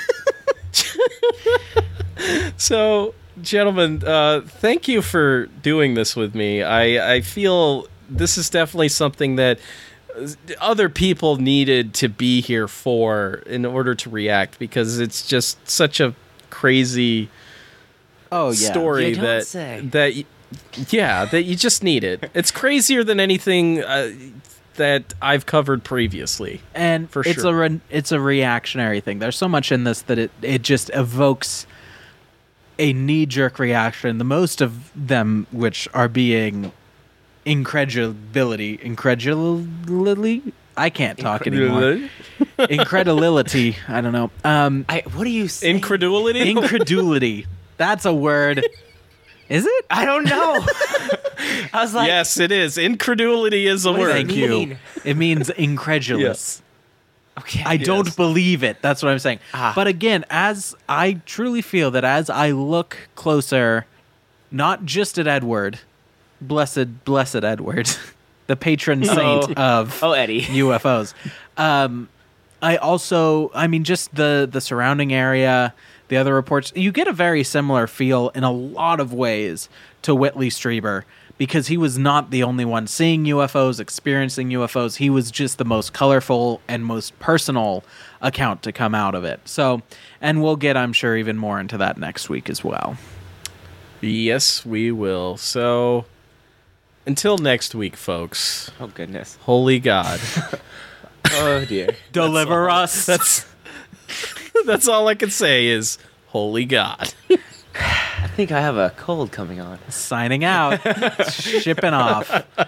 so, gentlemen, uh, thank you for doing this with me. I, I feel this is definitely something that other people needed to be here for in order to react, because it's just such a crazy oh, yeah. story You don't that say. that y- yeah that you just need it. It's crazier than anything uh, that I've covered previously. And For it's sure. a re- it's a reactionary thing. There's so much in this that it, it just evokes a knee-jerk reaction, the most of them which are being incredulity, incredulity. I can't talk anymore. Incredulity. I don't know. Um, I, what do you say? Incredulity. incredulity. That's a word. Is it? I don't know. I was like, Yes, it is. Incredulity is a What does word. that Thank you. mean? It means incredulous. okay. I don't Yes. believe it. That's what I'm saying. Ah. But again, as I truly feel that as I look closer, not just at Edward, blessed, blessed Edward, the patron saint of Oh, Eddie. U F Os. Um, I also, I mean, just the the surrounding area, the other reports, you get a very similar feel in a lot of ways to Whitley Strieber, because he was not the only one seeing U F Os, experiencing U F Os. He was just the most colorful and most personal account to come out of it. So, and we'll get, I'm sure, even more into that next week as well. Yes, we will. So, until next week, folks. Oh, goodness. Holy God. Oh, dear. Deliver us. That's that's all I can say is holy God. I think I have a cold coming on. Signing out. Shipping off.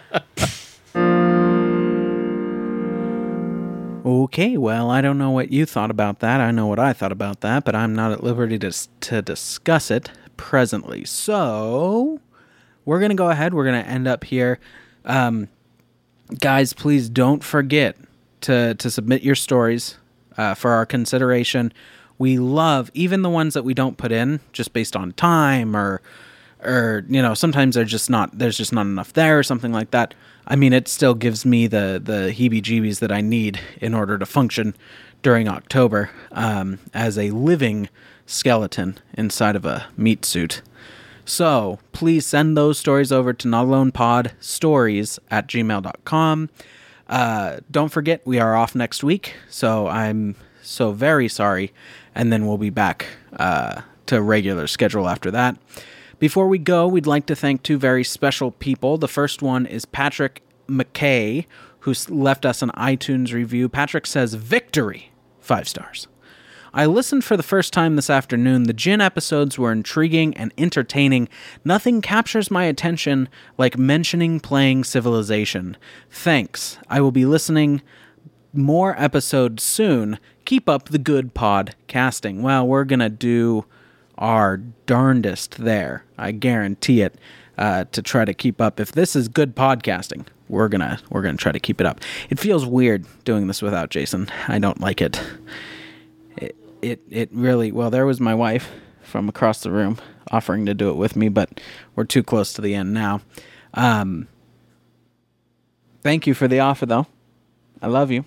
Okay, well, I don't know what you thought about that. I know what I thought about that, but I'm not at liberty to, to discuss it presently. So, we're going to go ahead. We're going to end up here. Um, guys, please don't forget to, to submit your stories uh, for our consideration. We love even the ones that we don't put in just based on time or or you know, sometimes they're just not there's just not enough there or something like that. I mean, it still gives me the the heebie-jeebies that I need in order to function during October um, as a living skeleton inside of a meat suit. So please send those stories over to notalonepodstories at gmail dot com. Uh, don't forget, we are off next week, so I'm so very sorry, and then we'll be back uh, to regular schedule after that. Before we go, we'd like to thank two very special people. The first one is Patrick McKay, who left us an iTunes review. Patrick says, "Victory!" Five stars. I listened for the first time this afternoon. The Jinn episodes were intriguing and entertaining. Nothing captures my attention like mentioning playing Civilization. Thanks. I will be listening more episodes soon. keep up the good podcasting. Well, we're going to do our darndest there. I guarantee it, uh, to try to keep up. If this is good podcasting, we're going to we're going to try to keep it up. It feels weird doing this without Jason. I don't like it. It it, it really, well, there was my wife from across the room offering to do it with me, but we're too close to the end now. Um, thank you for the offer, though. I love you.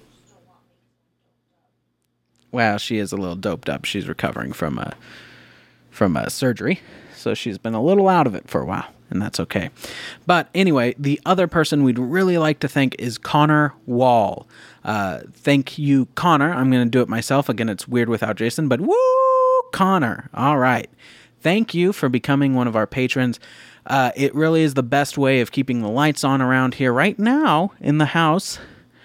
Well, she is a little doped up. She's recovering from a from a surgery, so she's been a little out of it for a while, and that's okay. But anyway, the other person we'd really like to thank is Connor Wall. Uh, thank you, Connor. I'm going to do it myself. Again, it's weird without Jason, but woo, Connor. All right. Thank you for becoming one of our patrons. Uh, it really is the best way of keeping the lights on around here right now in the house.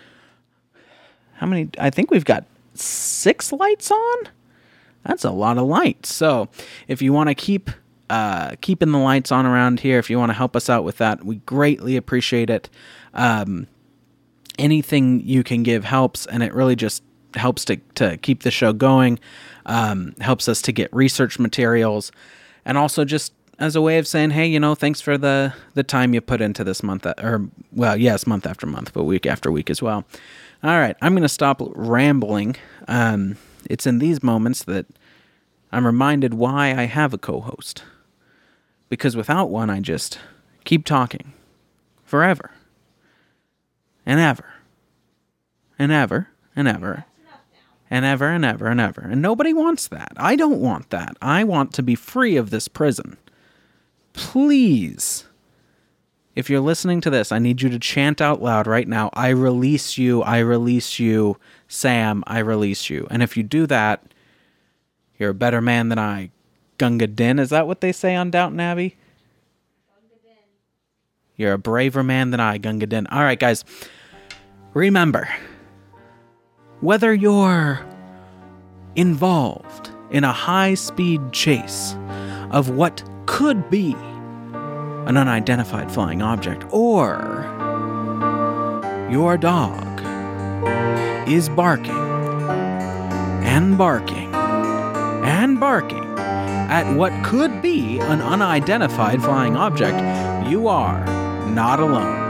How many? I think we've got six lights on. That's a lot of lights. So if you want to keep uh, keeping the lights on around here, if you want to help us out with that, we greatly appreciate it. Um, anything you can give helps, and it really just helps to, to keep the show going, um, helps us to get research materials, and also just as a way of saying, hey, you know, thanks for the, the time you put into this month, or, well, yes, month after month, but week after week as well. All right, I'm going to stop rambling. Um, it's in these moments that I'm reminded why I have a co-host. Because without one, I just keep talking forever and ever and ever and ever and ever and ever and ever. And nobody wants that. I don't want that. I want to be free of this prison. Please, if you're listening to this, I need you to chant out loud right now, I release you, I release you, Sam, I release you. And if you do that, you're a better man than I. Gunga Din, is that what they say on Downton Abbey? Gunga Din. You're a braver man than I, Gunga Din. All right, guys, remember, whether you're involved in a high-speed chase of what could be an unidentified flying object, or your dog is barking and barking and barking at what could be an unidentified flying object, you are not alone.